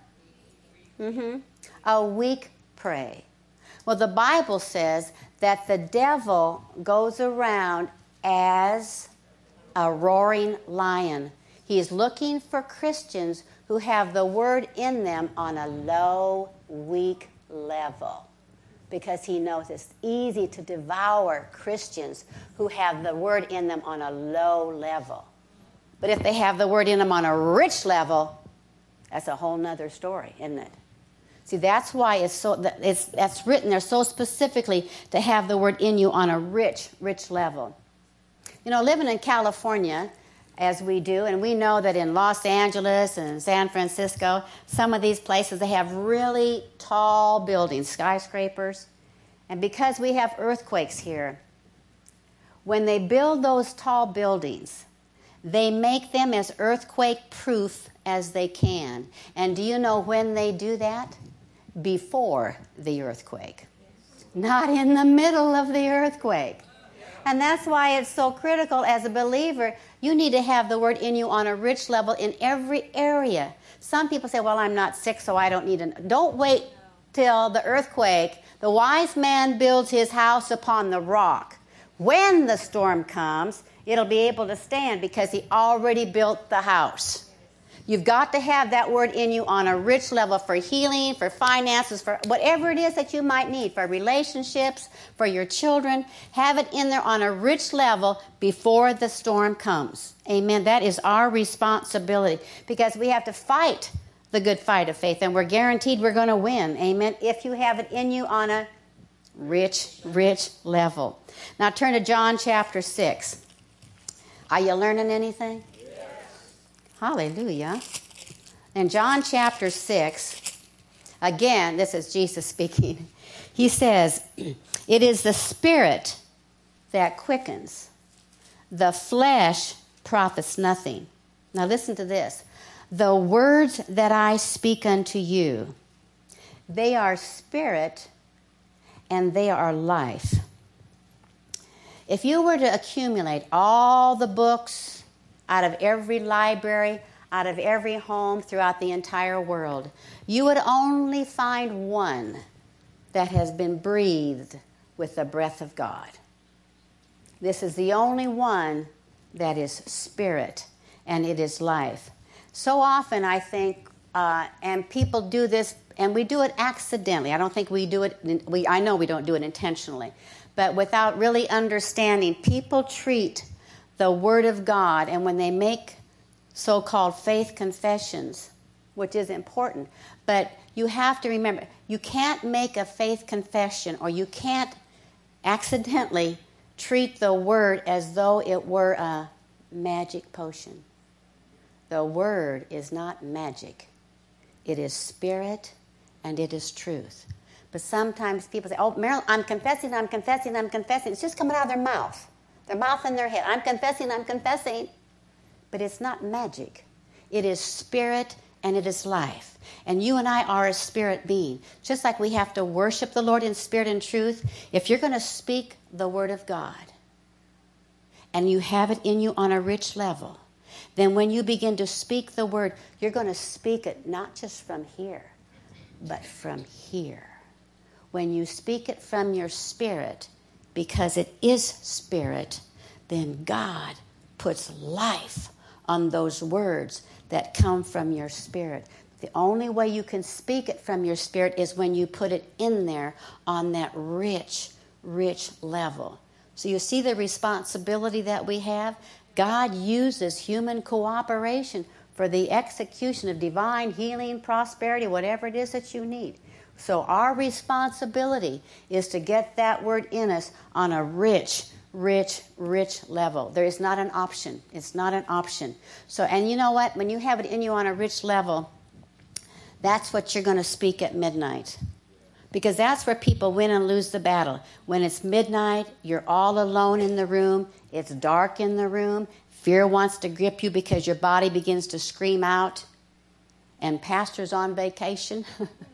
Speaker 2: A weak prey. Well, the Bible says that the devil goes around as a roaring lion. He is looking for Christians who have the Word in them on a low, weak level, because he knows it's easy to devour Christians who have the Word in them on a low level. But if they have the Word in them on a rich level, that's a whole nother story, isn't it? See, that's why that's written there so specifically to have the Word in you on a rich, rich level. You know, living in California, as we do, and we know that in Los Angeles and San Francisco, some of these places, they have really tall buildings, skyscrapers. And because we have earthquakes here, when they build those tall buildings, they make them as earthquake-proof as they can. And do you know when they do that? Before the earthquake. Not in the middle of the earthquake. And that's why it's so critical as a believer. You need to have the Word in you on a rich level in every area. Some people say, well, I'm not sick, so I don't need it. Don't wait till the earthquake. The wise man builds his house upon the rock. When the storm comes, it'll be able to stand because he already built the house. You've got to have that Word in you on a rich level for healing, for finances, for whatever it is that you might need, for relationships, for your children. Have it in there on a rich level before the storm comes. Amen. That is our responsibility, because we have to fight the good fight of faith, and we're guaranteed we're going to win. Amen. If you have it in you on a rich, rich level. Now turn to John chapter 6. Are you learning anything? Hallelujah. In John chapter 6, again, this is Jesus speaking. He says, it is the Spirit that quickens. The flesh profits nothing. Now listen to this. The words that I speak unto you, they are spirit and they are life. If you were to accumulate all the books out of every library, out of every home throughout the entire world, you would only find one that has been breathed with the breath of God. This is the only one that is spirit, and it is life. So often I think, and people do this, and we do it accidentally. I don't think we do it, I know we don't do it intentionally, but without really understanding, people treat the Word of God, and when they make so-called faith confessions, which is important, but you have to remember, you can't make a faith confession, or you can't accidentally treat the Word as though it were a magic potion. The Word is not magic. It is spirit and it is truth. But sometimes people say, oh, Marilyn, I'm confessing. It's just coming out of their mouth and their head. I'm confessing. But it's not magic. It is spirit and it is life. And you and I are a spirit being. Just like we have to worship the Lord in spirit and truth, if you're going to speak the Word of God and you have it in you on a rich level, then when you begin to speak the Word, you're going to speak it not just from here, but from here. When you speak it from your spirit, because it is spirit, then God puts life on those words that come from your spirit. The only way you can speak it from your spirit is when you put it in there on that rich, rich level. So you see the responsibility that we have? God uses human cooperation for the execution of divine healing, prosperity, whatever it is that you need. So our responsibility is to get that word in us on a rich level. There is not an option. It's not an option. So, and you know what? When you have it in you on a rich level, that's what you're going to speak at midnight. Because that's where people win and lose the battle. When it's midnight, you're all alone in the room. It's dark in the room. Fear wants to grip you because your body begins to scream out. And pastor's on vacation.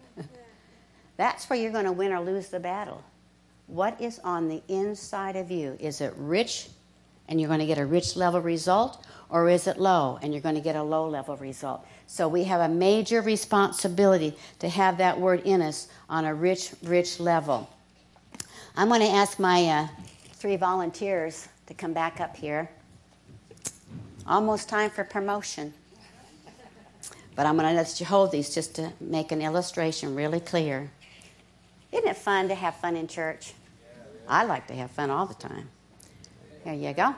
Speaker 2: That's where you're going to win or lose the battle. What is on the inside of you? Is it rich and you're going to get a rich level result? Or is it low and you're going to get a low level result? So we have a major responsibility to have that word in us on a rich level. I'm going to ask my 3 volunteers to come back up here. Almost time for promotion. But I'm going to let you hold these just to make an illustration really clear. Isn't it fun to have fun in church? I like to have fun all the time. Here you go.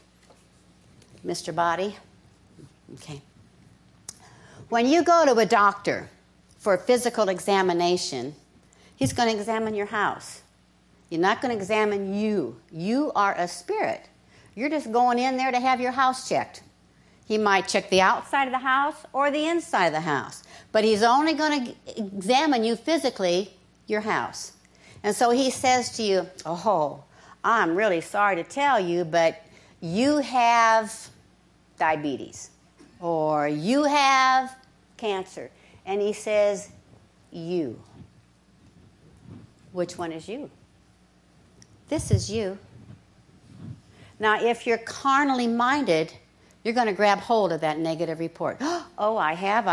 Speaker 2: Mr. Body. Okay. When you go to a doctor for a physical examination, he's going to examine your house. You're not going to examine you. You are a spirit. You're just going in there to have your house checked. He might check the outside of the house or the inside of the house, but he's only going to examine you physically, your house. And so he says to you, oh, I'm really sorry to tell you, but you have diabetes or you have cancer. And he says, you. Which one is you? This is you. Now, if you're carnally minded, you're going to grab hold of that negative report. Oh, I have.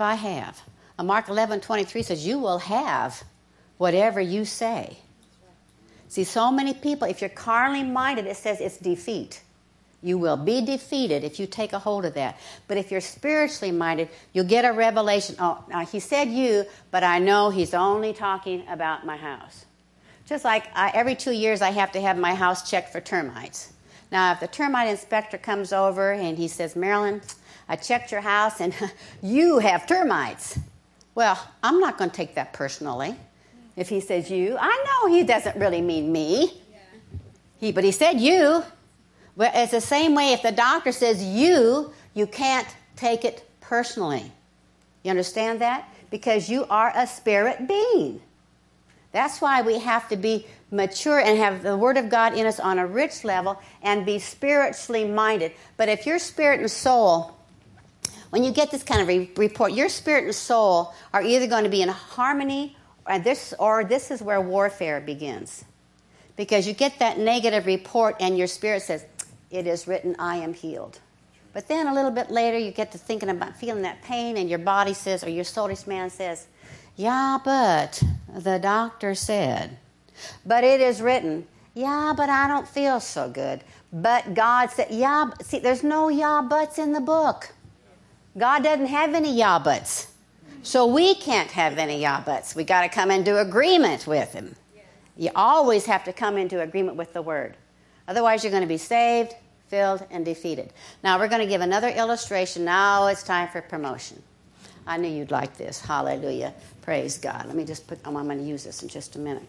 Speaker 2: Mark 11:23 says, you will have whatever you say. See, so many people, if you're carnally minded, it says it's defeat. You will be defeated if you take a hold of that. But if you're spiritually minded, you'll get a revelation. Oh, now he said you, but I know he's only talking about my house. Just like every 2 years I have to have my house checked for termites. Now, if the termite inspector comes over and he says, Marilyn, I checked your house and you have termites. Well, I'm not going to take that personally. If he says you, I know he doesn't really mean me. But he said you. Well, it's the same way if the doctor says you can't take it personally. You understand that? Because you are a spirit being. That's why we have to be mature and have the Word of God in us on a rich level and be spiritually minded. But if your spirit and soul, when you get this kind of report, your spirit and soul are either going to be in harmony or this is where warfare begins. Because you get that negative report and your spirit says, it is written, I am healed. But then a little bit later, you get to thinking about feeling that pain, and your body says, or your soulish man says, yeah, but the doctor said. But it is written, yeah, but I don't feel so good. But God said, yeah, see, there's no yeah buts in the book. God doesn't have any yeah buts. So we can't have any yeah buts. We got to come into agreement with him. You always have to come into agreement with the word. Otherwise, you're going to be saved, filled, and defeated. Now, we're going to give another illustration. Now it's time for promotion. I knew you'd like this. Hallelujah. Praise God. Let me just I'm going to use this in just a minute.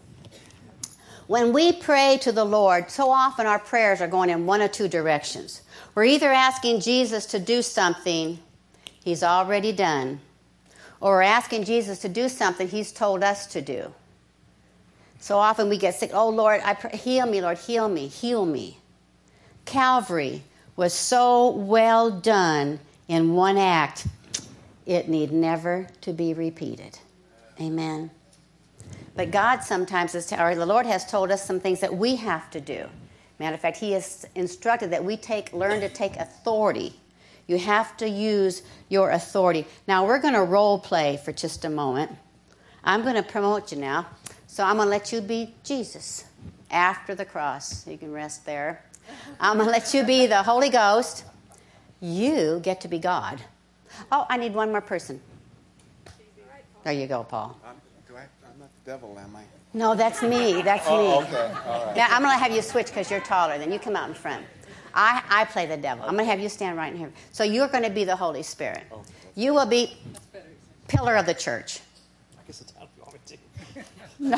Speaker 2: When we pray to the Lord, so often our prayers are going in one of two directions. We're either asking Jesus to do something he's already done, or we're asking Jesus to do something he's told us to do. So often we get sick. Oh, Lord, I pray, heal me, Lord, heal me, heal me. Calvary was so well done in one act, it need never to be repeated. Amen. But God sometimes, or the Lord has told us some things that we have to do. Matter of fact, he has instructed that we learn to take authority. You have to use your authority. Now, we're going to role play for just a moment. I'm going to promote you now. So I'm going to let you be Jesus after the cross. You can rest there. I'm going to let you be the Holy Ghost. You get to be God. Oh, I need one more person. There you go, Paul.
Speaker 1: I'm not the devil, am I?
Speaker 2: No, that's me. That's me.
Speaker 1: Okay. All right.
Speaker 2: Now, I'm going to have you switch because you're taller. Then you come out in front. I play the devil. I'm going to have you stand right in here. So you're going to be the Holy Spirit. You will be pillar of the church.
Speaker 3: I guess it's how you want me to.
Speaker 2: No.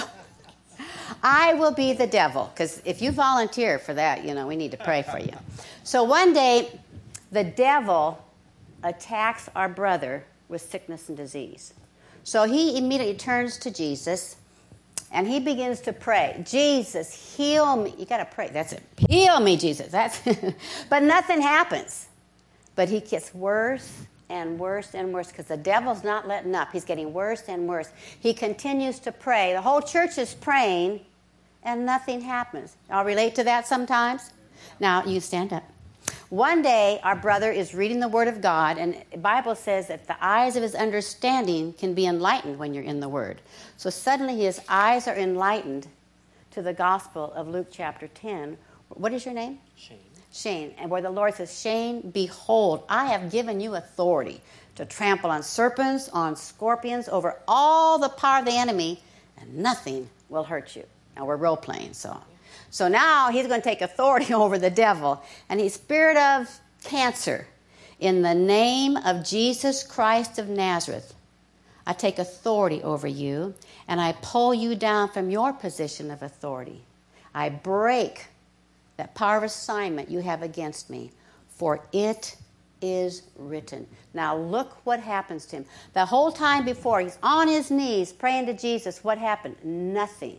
Speaker 2: I will be the devil, because if you volunteer for that, we need to pray for you. So one day, the devil attacks our brother with sickness and disease. So he immediately turns to Jesus, and he begins to pray. Jesus, heal me. You got to pray. That's it. Heal me, Jesus. That's But nothing happens. But he gets worse and worse and worse, because the devil's not letting up. He's getting worse and worse. He continues to pray. The whole church is praying, and nothing happens. I'll relate to that sometimes. Now, you stand up. One day, our brother is reading the Word of God, and the Bible says that the eyes of his understanding can be enlightened when you're in the Word. So suddenly his eyes are enlightened to the Gospel of Luke chapter 10. What is your name? Shane. And where the Lord says, Shane, behold, I have given you authority to trample on serpents, on scorpions, over all the power of the enemy, and nothing will hurt you. Now, we're role-playing, So now he's going to take authority over the devil. And he's spirit of cancer. In the name of Jesus Christ of Nazareth, I take authority over you, and I pull you down from your position of authority. I break that power of assignment you have against me, for it is written. Now look what happens to him. The whole time before, he's on his knees praying to Jesus. What happened? Nothing.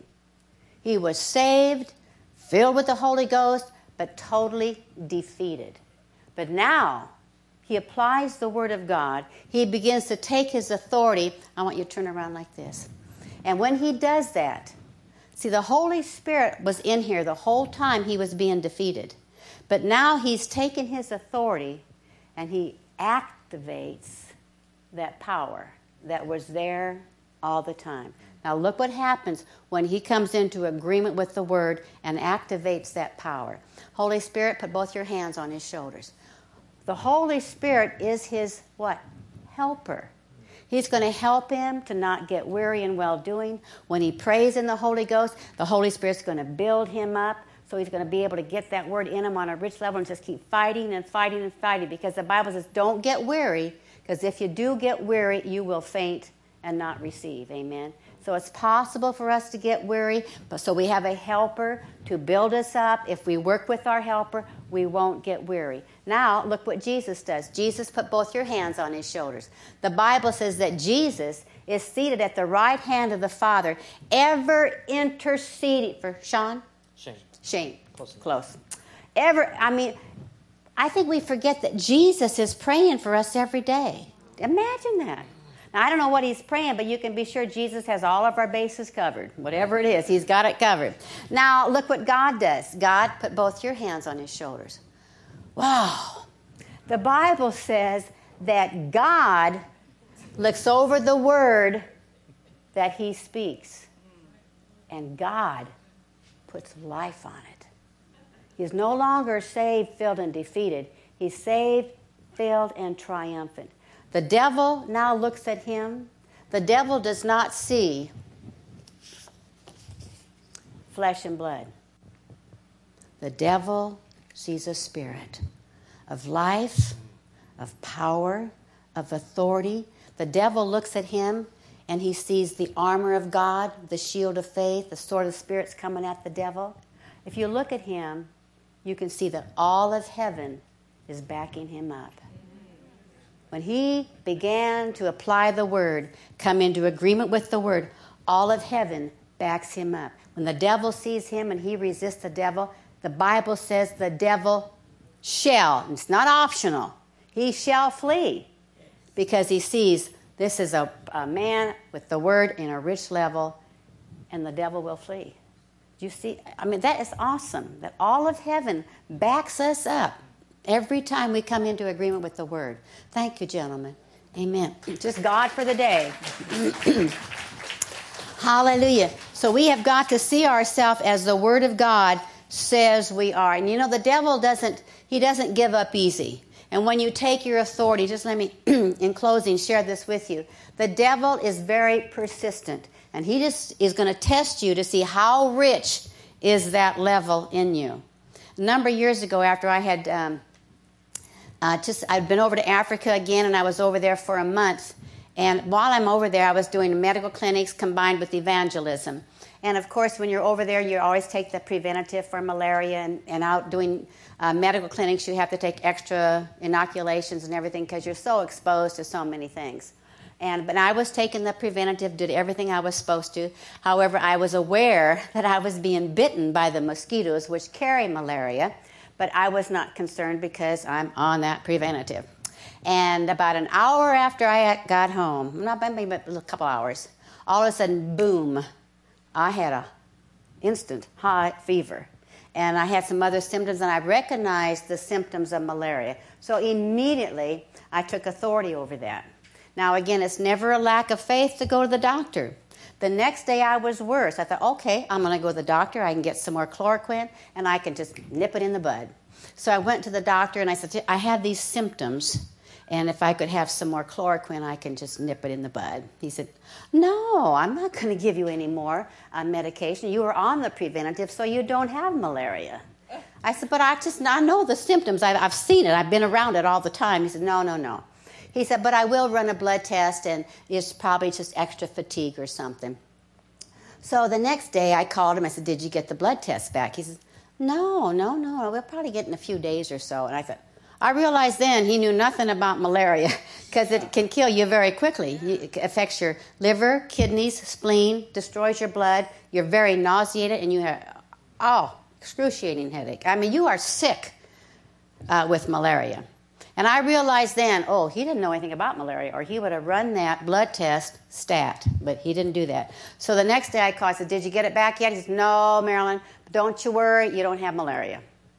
Speaker 2: He was saved, filled with the Holy Ghost, but totally defeated. But now, he applies the Word of God. He begins to take his authority. I want you to turn around like this. And when he does that, see, the Holy Spirit was in here the whole time he was being defeated. But now he's taken his authority and he activates that power that was there all the time. Now look what happens when he comes into agreement with the Word and activates that power. Holy Spirit, put both your hands on his shoulders. The Holy Spirit is his what? Helper. He's going to help him to not get weary in well-doing. When he prays in the Holy Ghost, the Holy Spirit's going to build him up, so he's going to be able to get that word in him on a rich level and just keep fighting and fighting and fighting, because the Bible says don't get weary, because if you do get weary, you will faint and not receive. Amen. So it's possible for us to get weary, but so we have a helper to build us up. If we work with our helper, we won't get weary. Now, look what Jesus does. Jesus put both your hands on his shoulders. The Bible says that Jesus is seated at the right hand of the Father, ever interceding for Shane. Close. I think we forget that Jesus is praying for us every day. Imagine that. Now, I don't know what he's praying, but you can be sure Jesus has all of our bases covered. Whatever it is, he's got it covered. Now, look what God does. God put both your hands on his shoulders. Wow. The Bible says that God looks over the word that he speaks, and God puts life on it. He's no longer saved, filled, and defeated. He's saved, filled, and triumphant. The devil now looks at him. The devil does not see flesh and blood. The devil sees a spirit of life, of power, of authority. The devil looks at him and he sees the armor of God, the shield of faith, the sword of the Spirit's coming at the devil. If you look at him, you can see that all of heaven is backing him up. When he began to apply the word, come into agreement with the word, all of heaven backs him up. When the devil sees him and he resists the devil, the Bible says the devil shall, it's not optional, he shall flee, because he sees this is a man with the word in a rich level, and the devil will flee. Do you see? That is awesome, that all of heaven backs us up every time we come into agreement with the word. Thank you, gentlemen. Amen. Just God for the day. Hallelujah. So we have got to see ourselves as the word of God says we are. And the devil doesn't give up easy. And when you take your authority, just let me, in closing, share this with you. The devil is very persistent. And he just is going to test you to see how rich is that level in you. A number of years ago, after I had I'd been over to Africa again, and I was over there for a month. And while I'm over there, I was doing medical clinics combined with evangelism. And of course, when you're over there, you always take the preventative for malaria, and out doing medical clinics, you have to take extra inoculations and everything because you're so exposed to so many things. But I was taking the preventative, did everything I was supposed to. However, I was aware that I was being bitten by the mosquitoes, which carry malaria, but I was not concerned because I'm on that preventative. And about an hour after I got home, not maybe a couple hours, all of a sudden, boom, I had an instant high fever. And I had some other symptoms, and I recognized the symptoms of malaria. So immediately, I took authority over that. Now, again, it's never a lack of faith to go to the doctor. The next day, I was worse. I thought, okay, I'm going to go to the doctor. I can get some more chloroquine, and I can just nip it in the bud. So I went to the doctor, and I said, I have these symptoms, and if I could have some more chloroquine, I can just nip it in the bud. He said, no, I'm not going to give you any more medication. You are on the preventative, so you don't have malaria. I said, but I know the symptoms. I've seen it. I've been around it all the time. He said, no. He said, but I will run a blood test, and it's probably just extra fatigue or something. So the next day, I called him. I said, did you get the blood test back? He said, no. We'll probably get in a few days or so. And I thought, I realized then he knew nothing about malaria because it can kill you very quickly. It affects your liver, kidneys, spleen, destroys your blood. You're very nauseated, and you have, excruciating headache. I mean, you are sick with malaria. And I realized then, he didn't know anything about malaria, or he would have run that blood test stat, but he didn't do that. So the next day I called, I said, did you get it back yet? He said, no, Marilyn, don't you worry, you don't have malaria.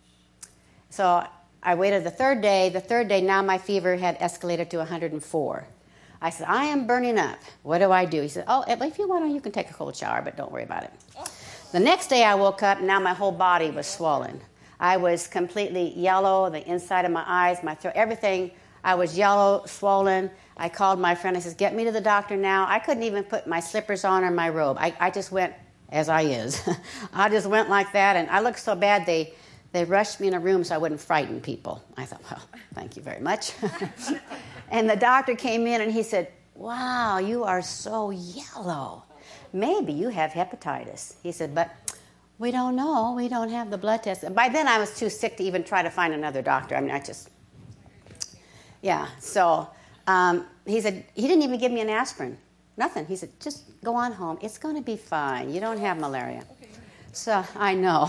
Speaker 2: So I waited the third day. The third day, now my fever had escalated to 104. I said, I am burning up. What do I do? He said, if you want to, you can take a cold shower, but don't worry about it. The next day I woke up, and now my whole body was swollen. I was completely yellow, the inside of my eyes, my throat, everything. I was yellow, swollen. I called my friend. I said, get me to the doctor now. I couldn't even put my slippers on or my robe. I just went as I is. I just went like that, and I looked so bad they rushed me in a room so I wouldn't frighten people. I thought, well, thank you very much. And the doctor came in, and he said, wow, you are so yellow. Maybe you have hepatitis. He said, but we don't know. We don't have the blood test. By then, I was too sick to even try to find another doctor. I mean, So he said, he didn't even give me an aspirin. Nothing. He said, just go on home. It's going to be fine. You don't have malaria. So I know.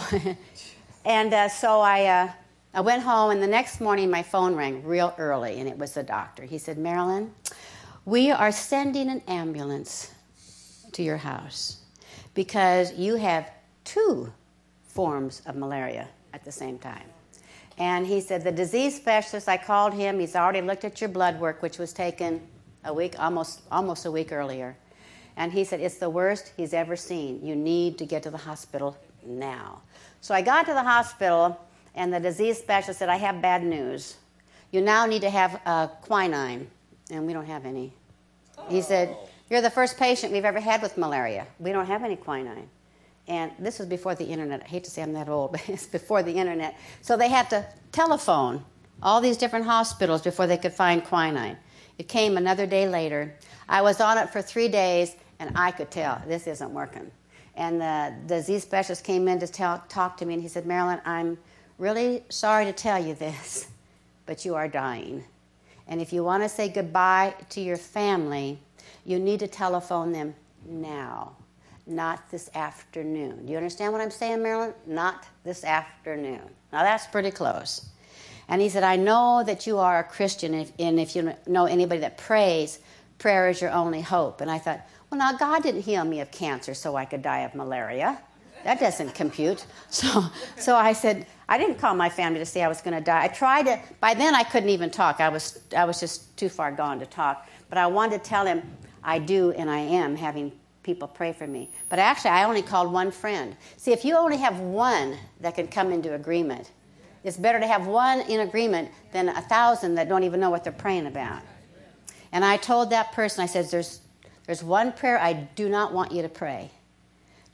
Speaker 2: And so I went home, and the next morning, my phone rang real early, and it was the doctor. He said, Marilyn, we are sending an ambulance to your house because you have 2 forms of malaria at the same time. And he said, the disease specialist, I called him. He's already looked at your blood work, which was taken a week, almost a week earlier. And he said, it's the worst he's ever seen. You need to get to the hospital now. So I got to the hospital, and the disease specialist said, I have bad news. You now need to have quinine, and we don't have any. He said, you're the first patient we've ever had with malaria. We don't have any quinine. And this was before the internet. I hate to say I'm that old, but it's before the internet. So they had to telephone all these different hospitals before they could find quinine. It came another day later. I was on it for 3 days, and I could tell this isn't working. And the disease specialist came in to talk to me, and he said, Marilyn, I'm really sorry to tell you this, but you are dying. And if you want to say goodbye to your family, you need to telephone them now. Not this afternoon. Do you understand what I'm saying, Marilyn? Not this afternoon. Now, that's pretty close. And he said, I know that you are a Christian, and if you know anybody that prays, prayer is your only hope. And I thought, well, now, God didn't heal me of cancer so I could die of malaria. That doesn't compute. So I said, I didn't call my family to say I was going to die. I tried to. By then, I couldn't even talk. I was just too far gone to talk. But I wanted to tell him I do and I am having people pray for me. But actually, I only called one friend. See, if you only have one that can come into agreement, it's better to have one in agreement than 1,000 that don't even know what they're praying about. And I told that person, I said, there's one prayer I do not want you to pray.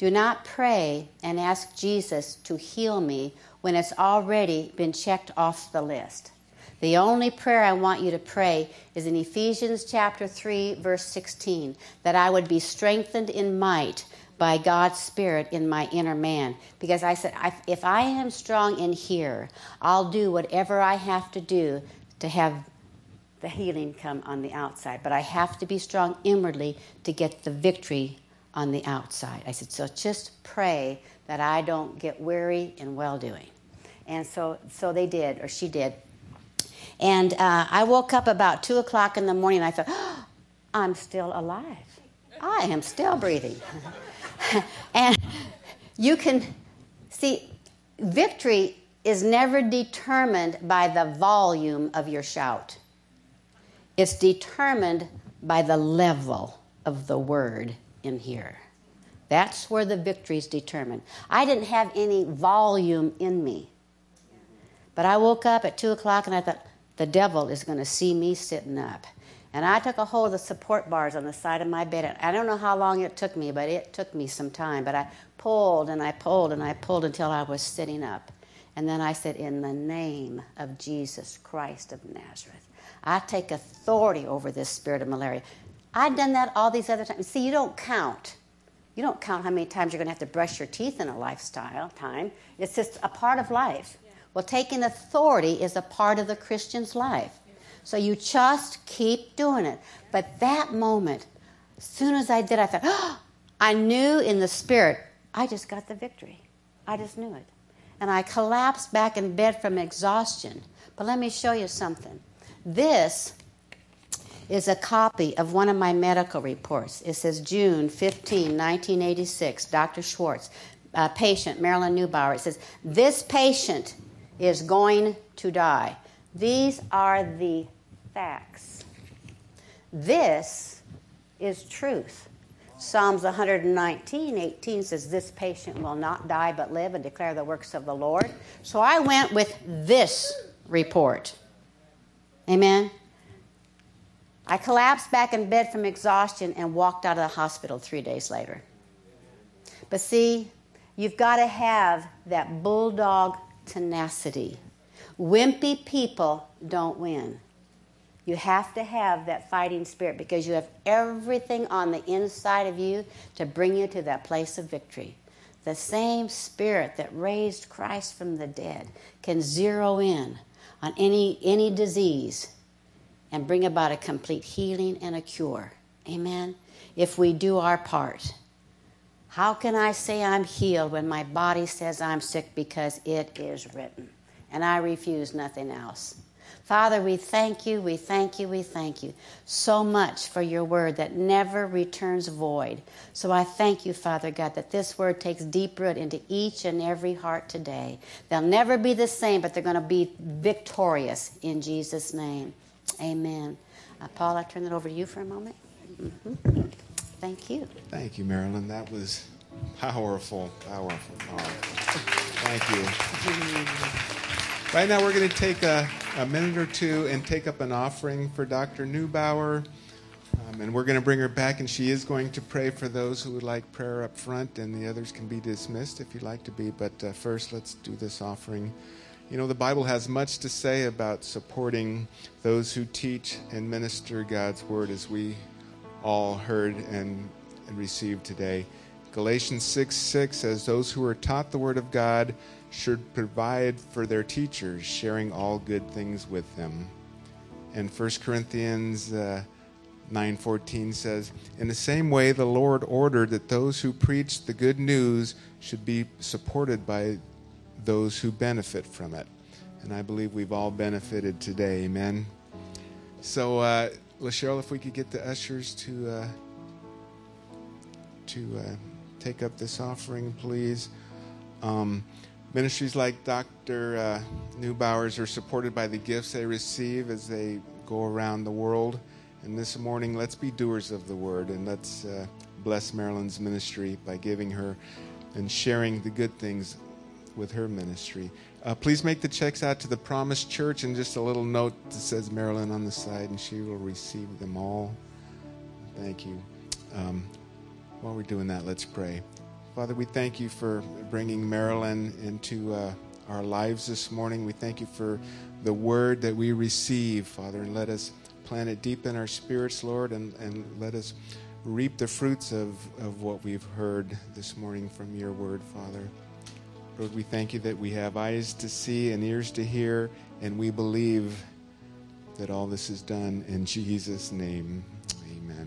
Speaker 2: Do not pray and ask Jesus to heal me when it's already been checked off the list. The only prayer I want you to pray is in Ephesians chapter 3, verse 16, that I would be strengthened in might by God's Spirit in my inner man. Because I said, if I am strong in here, I'll do whatever I have to do to have the healing come on the outside. But I have to be strong inwardly to get the victory on the outside. I said, so just pray that I don't get weary in well-doing. And so they did, or she did. And I woke up about 2 o'clock in the morning, and I thought, oh, I'm still alive. I am still breathing. And you can see, victory is never determined by the volume of your shout. It's determined by the level of the word in here. That's where the victory is determined. I didn't have any volume in me. But I woke up at 2 o'clock and I thought, the devil is going to see me sitting up. And I took a hold of the support bars on the side of my bed. I don't know how long it took me, but it took me some time. But I pulled and I pulled and I pulled until I was sitting up. And then I said, in the name of Jesus Christ of Nazareth, I take authority over this spirit of malaria. I've done that all these other times. See, you don't count. You don't count how many times you're going to have to brush your teeth in a lifestyle time. It's just a part of life. Well, taking authority is a part of the Christian's life. So you just keep doing it. But that moment, as soon as I did, I thought, oh, I knew in the spirit, I just got the victory. I just knew it. And I collapsed back in bed from exhaustion. But let me show you something. This is a copy of one of my medical reports. It says June 15, 1986, Dr. Schwartz, patient Marilyn Neubauer. It says, this patient is going to die. These are the facts. This is truth. Psalms 119:18 says, this patient will not die but live and declare the works of the Lord. So I went with this report. Amen. I collapsed back in bed from exhaustion and walked out of the hospital 3 days later. But see, you've got to have that bulldog tenacity. Wimpy people don't win. You have to have that fighting spirit because you have everything on the inside of you to bring you to that place of victory. The same spirit that raised Christ from the dead can zero in on any disease and bring about a complete healing and a cure. Amen? If we do our part. How can I say I'm healed when my body says I'm sick? Because it is written. And I refuse nothing else. Father, we thank you, we thank you, we thank you so much for your word that never returns void. So I thank you, Father God, that this word takes deep root into each and every heart today. They'll never be the same, but they're going to be victorious in Jesus' name. Amen. Paul, I turn it over to you for a moment. Mm-hmm. Thank you.
Speaker 1: Thank you, Marilyn. That was powerful, powerful, powerful. Thank you. Right now we're going to take a minute or two and take up an offering for Dr. Neubauer. And we're going to bring her back, and she is going to pray for those who would like prayer up front, and the others can be dismissed if you'd like to be. But first, let's do this offering. You know, the Bible has much to say about supporting those who teach and minister God's word, as we all heard and received today. Galatians 6:6 says, those who are taught the word of God should provide for their teachers, sharing all good things with them. And 1 Corinthians 9:14 says, in the same way the Lord ordered that those who preach the good news should be supported by those who benefit from it. And I believe we've all benefited today. Amen. So, LaCheryl, if we could get the ushers to take up this offering, please. Ministries like Dr. Neubauer's are supported by the gifts they receive as they go around the world. And this morning, let's be doers of the word, and let's bless Marilyn's ministry by giving her and sharing the good things with her ministry. Please make the checks out to the Promise Church, and just a little note that says Marilyn on the side, and she will receive them all. Thank you. While we're doing that, let's pray. Father, we thank you for bringing Marilyn into our lives this morning. We thank you for the word that we receive, Father, and let us plant it deep in our spirits, Lord, and let us reap the fruits of what we've heard this morning from your word, Father. Lord, we thank you that we have eyes to see and ears to hear, and we believe that all this is done in Jesus' name. Amen.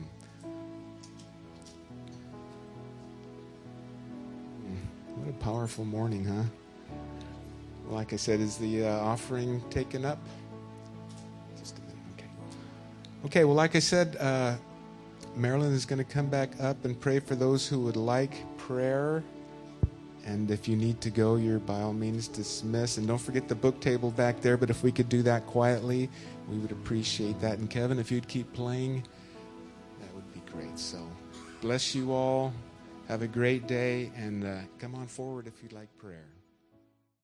Speaker 1: What a powerful morning, huh? Like I said, is the offering taken up? Just a minute, okay. Okay, well, like I said, Marilyn is going to come back up and pray for those who would like prayer. And if you need to go, you're by all means dismissed. And don't forget the book table back there, but if we could do that quietly, we would appreciate that. And Kevin, if you'd keep playing, that would be great. So bless you all. Have a great day, and come on forward if you'd like prayer.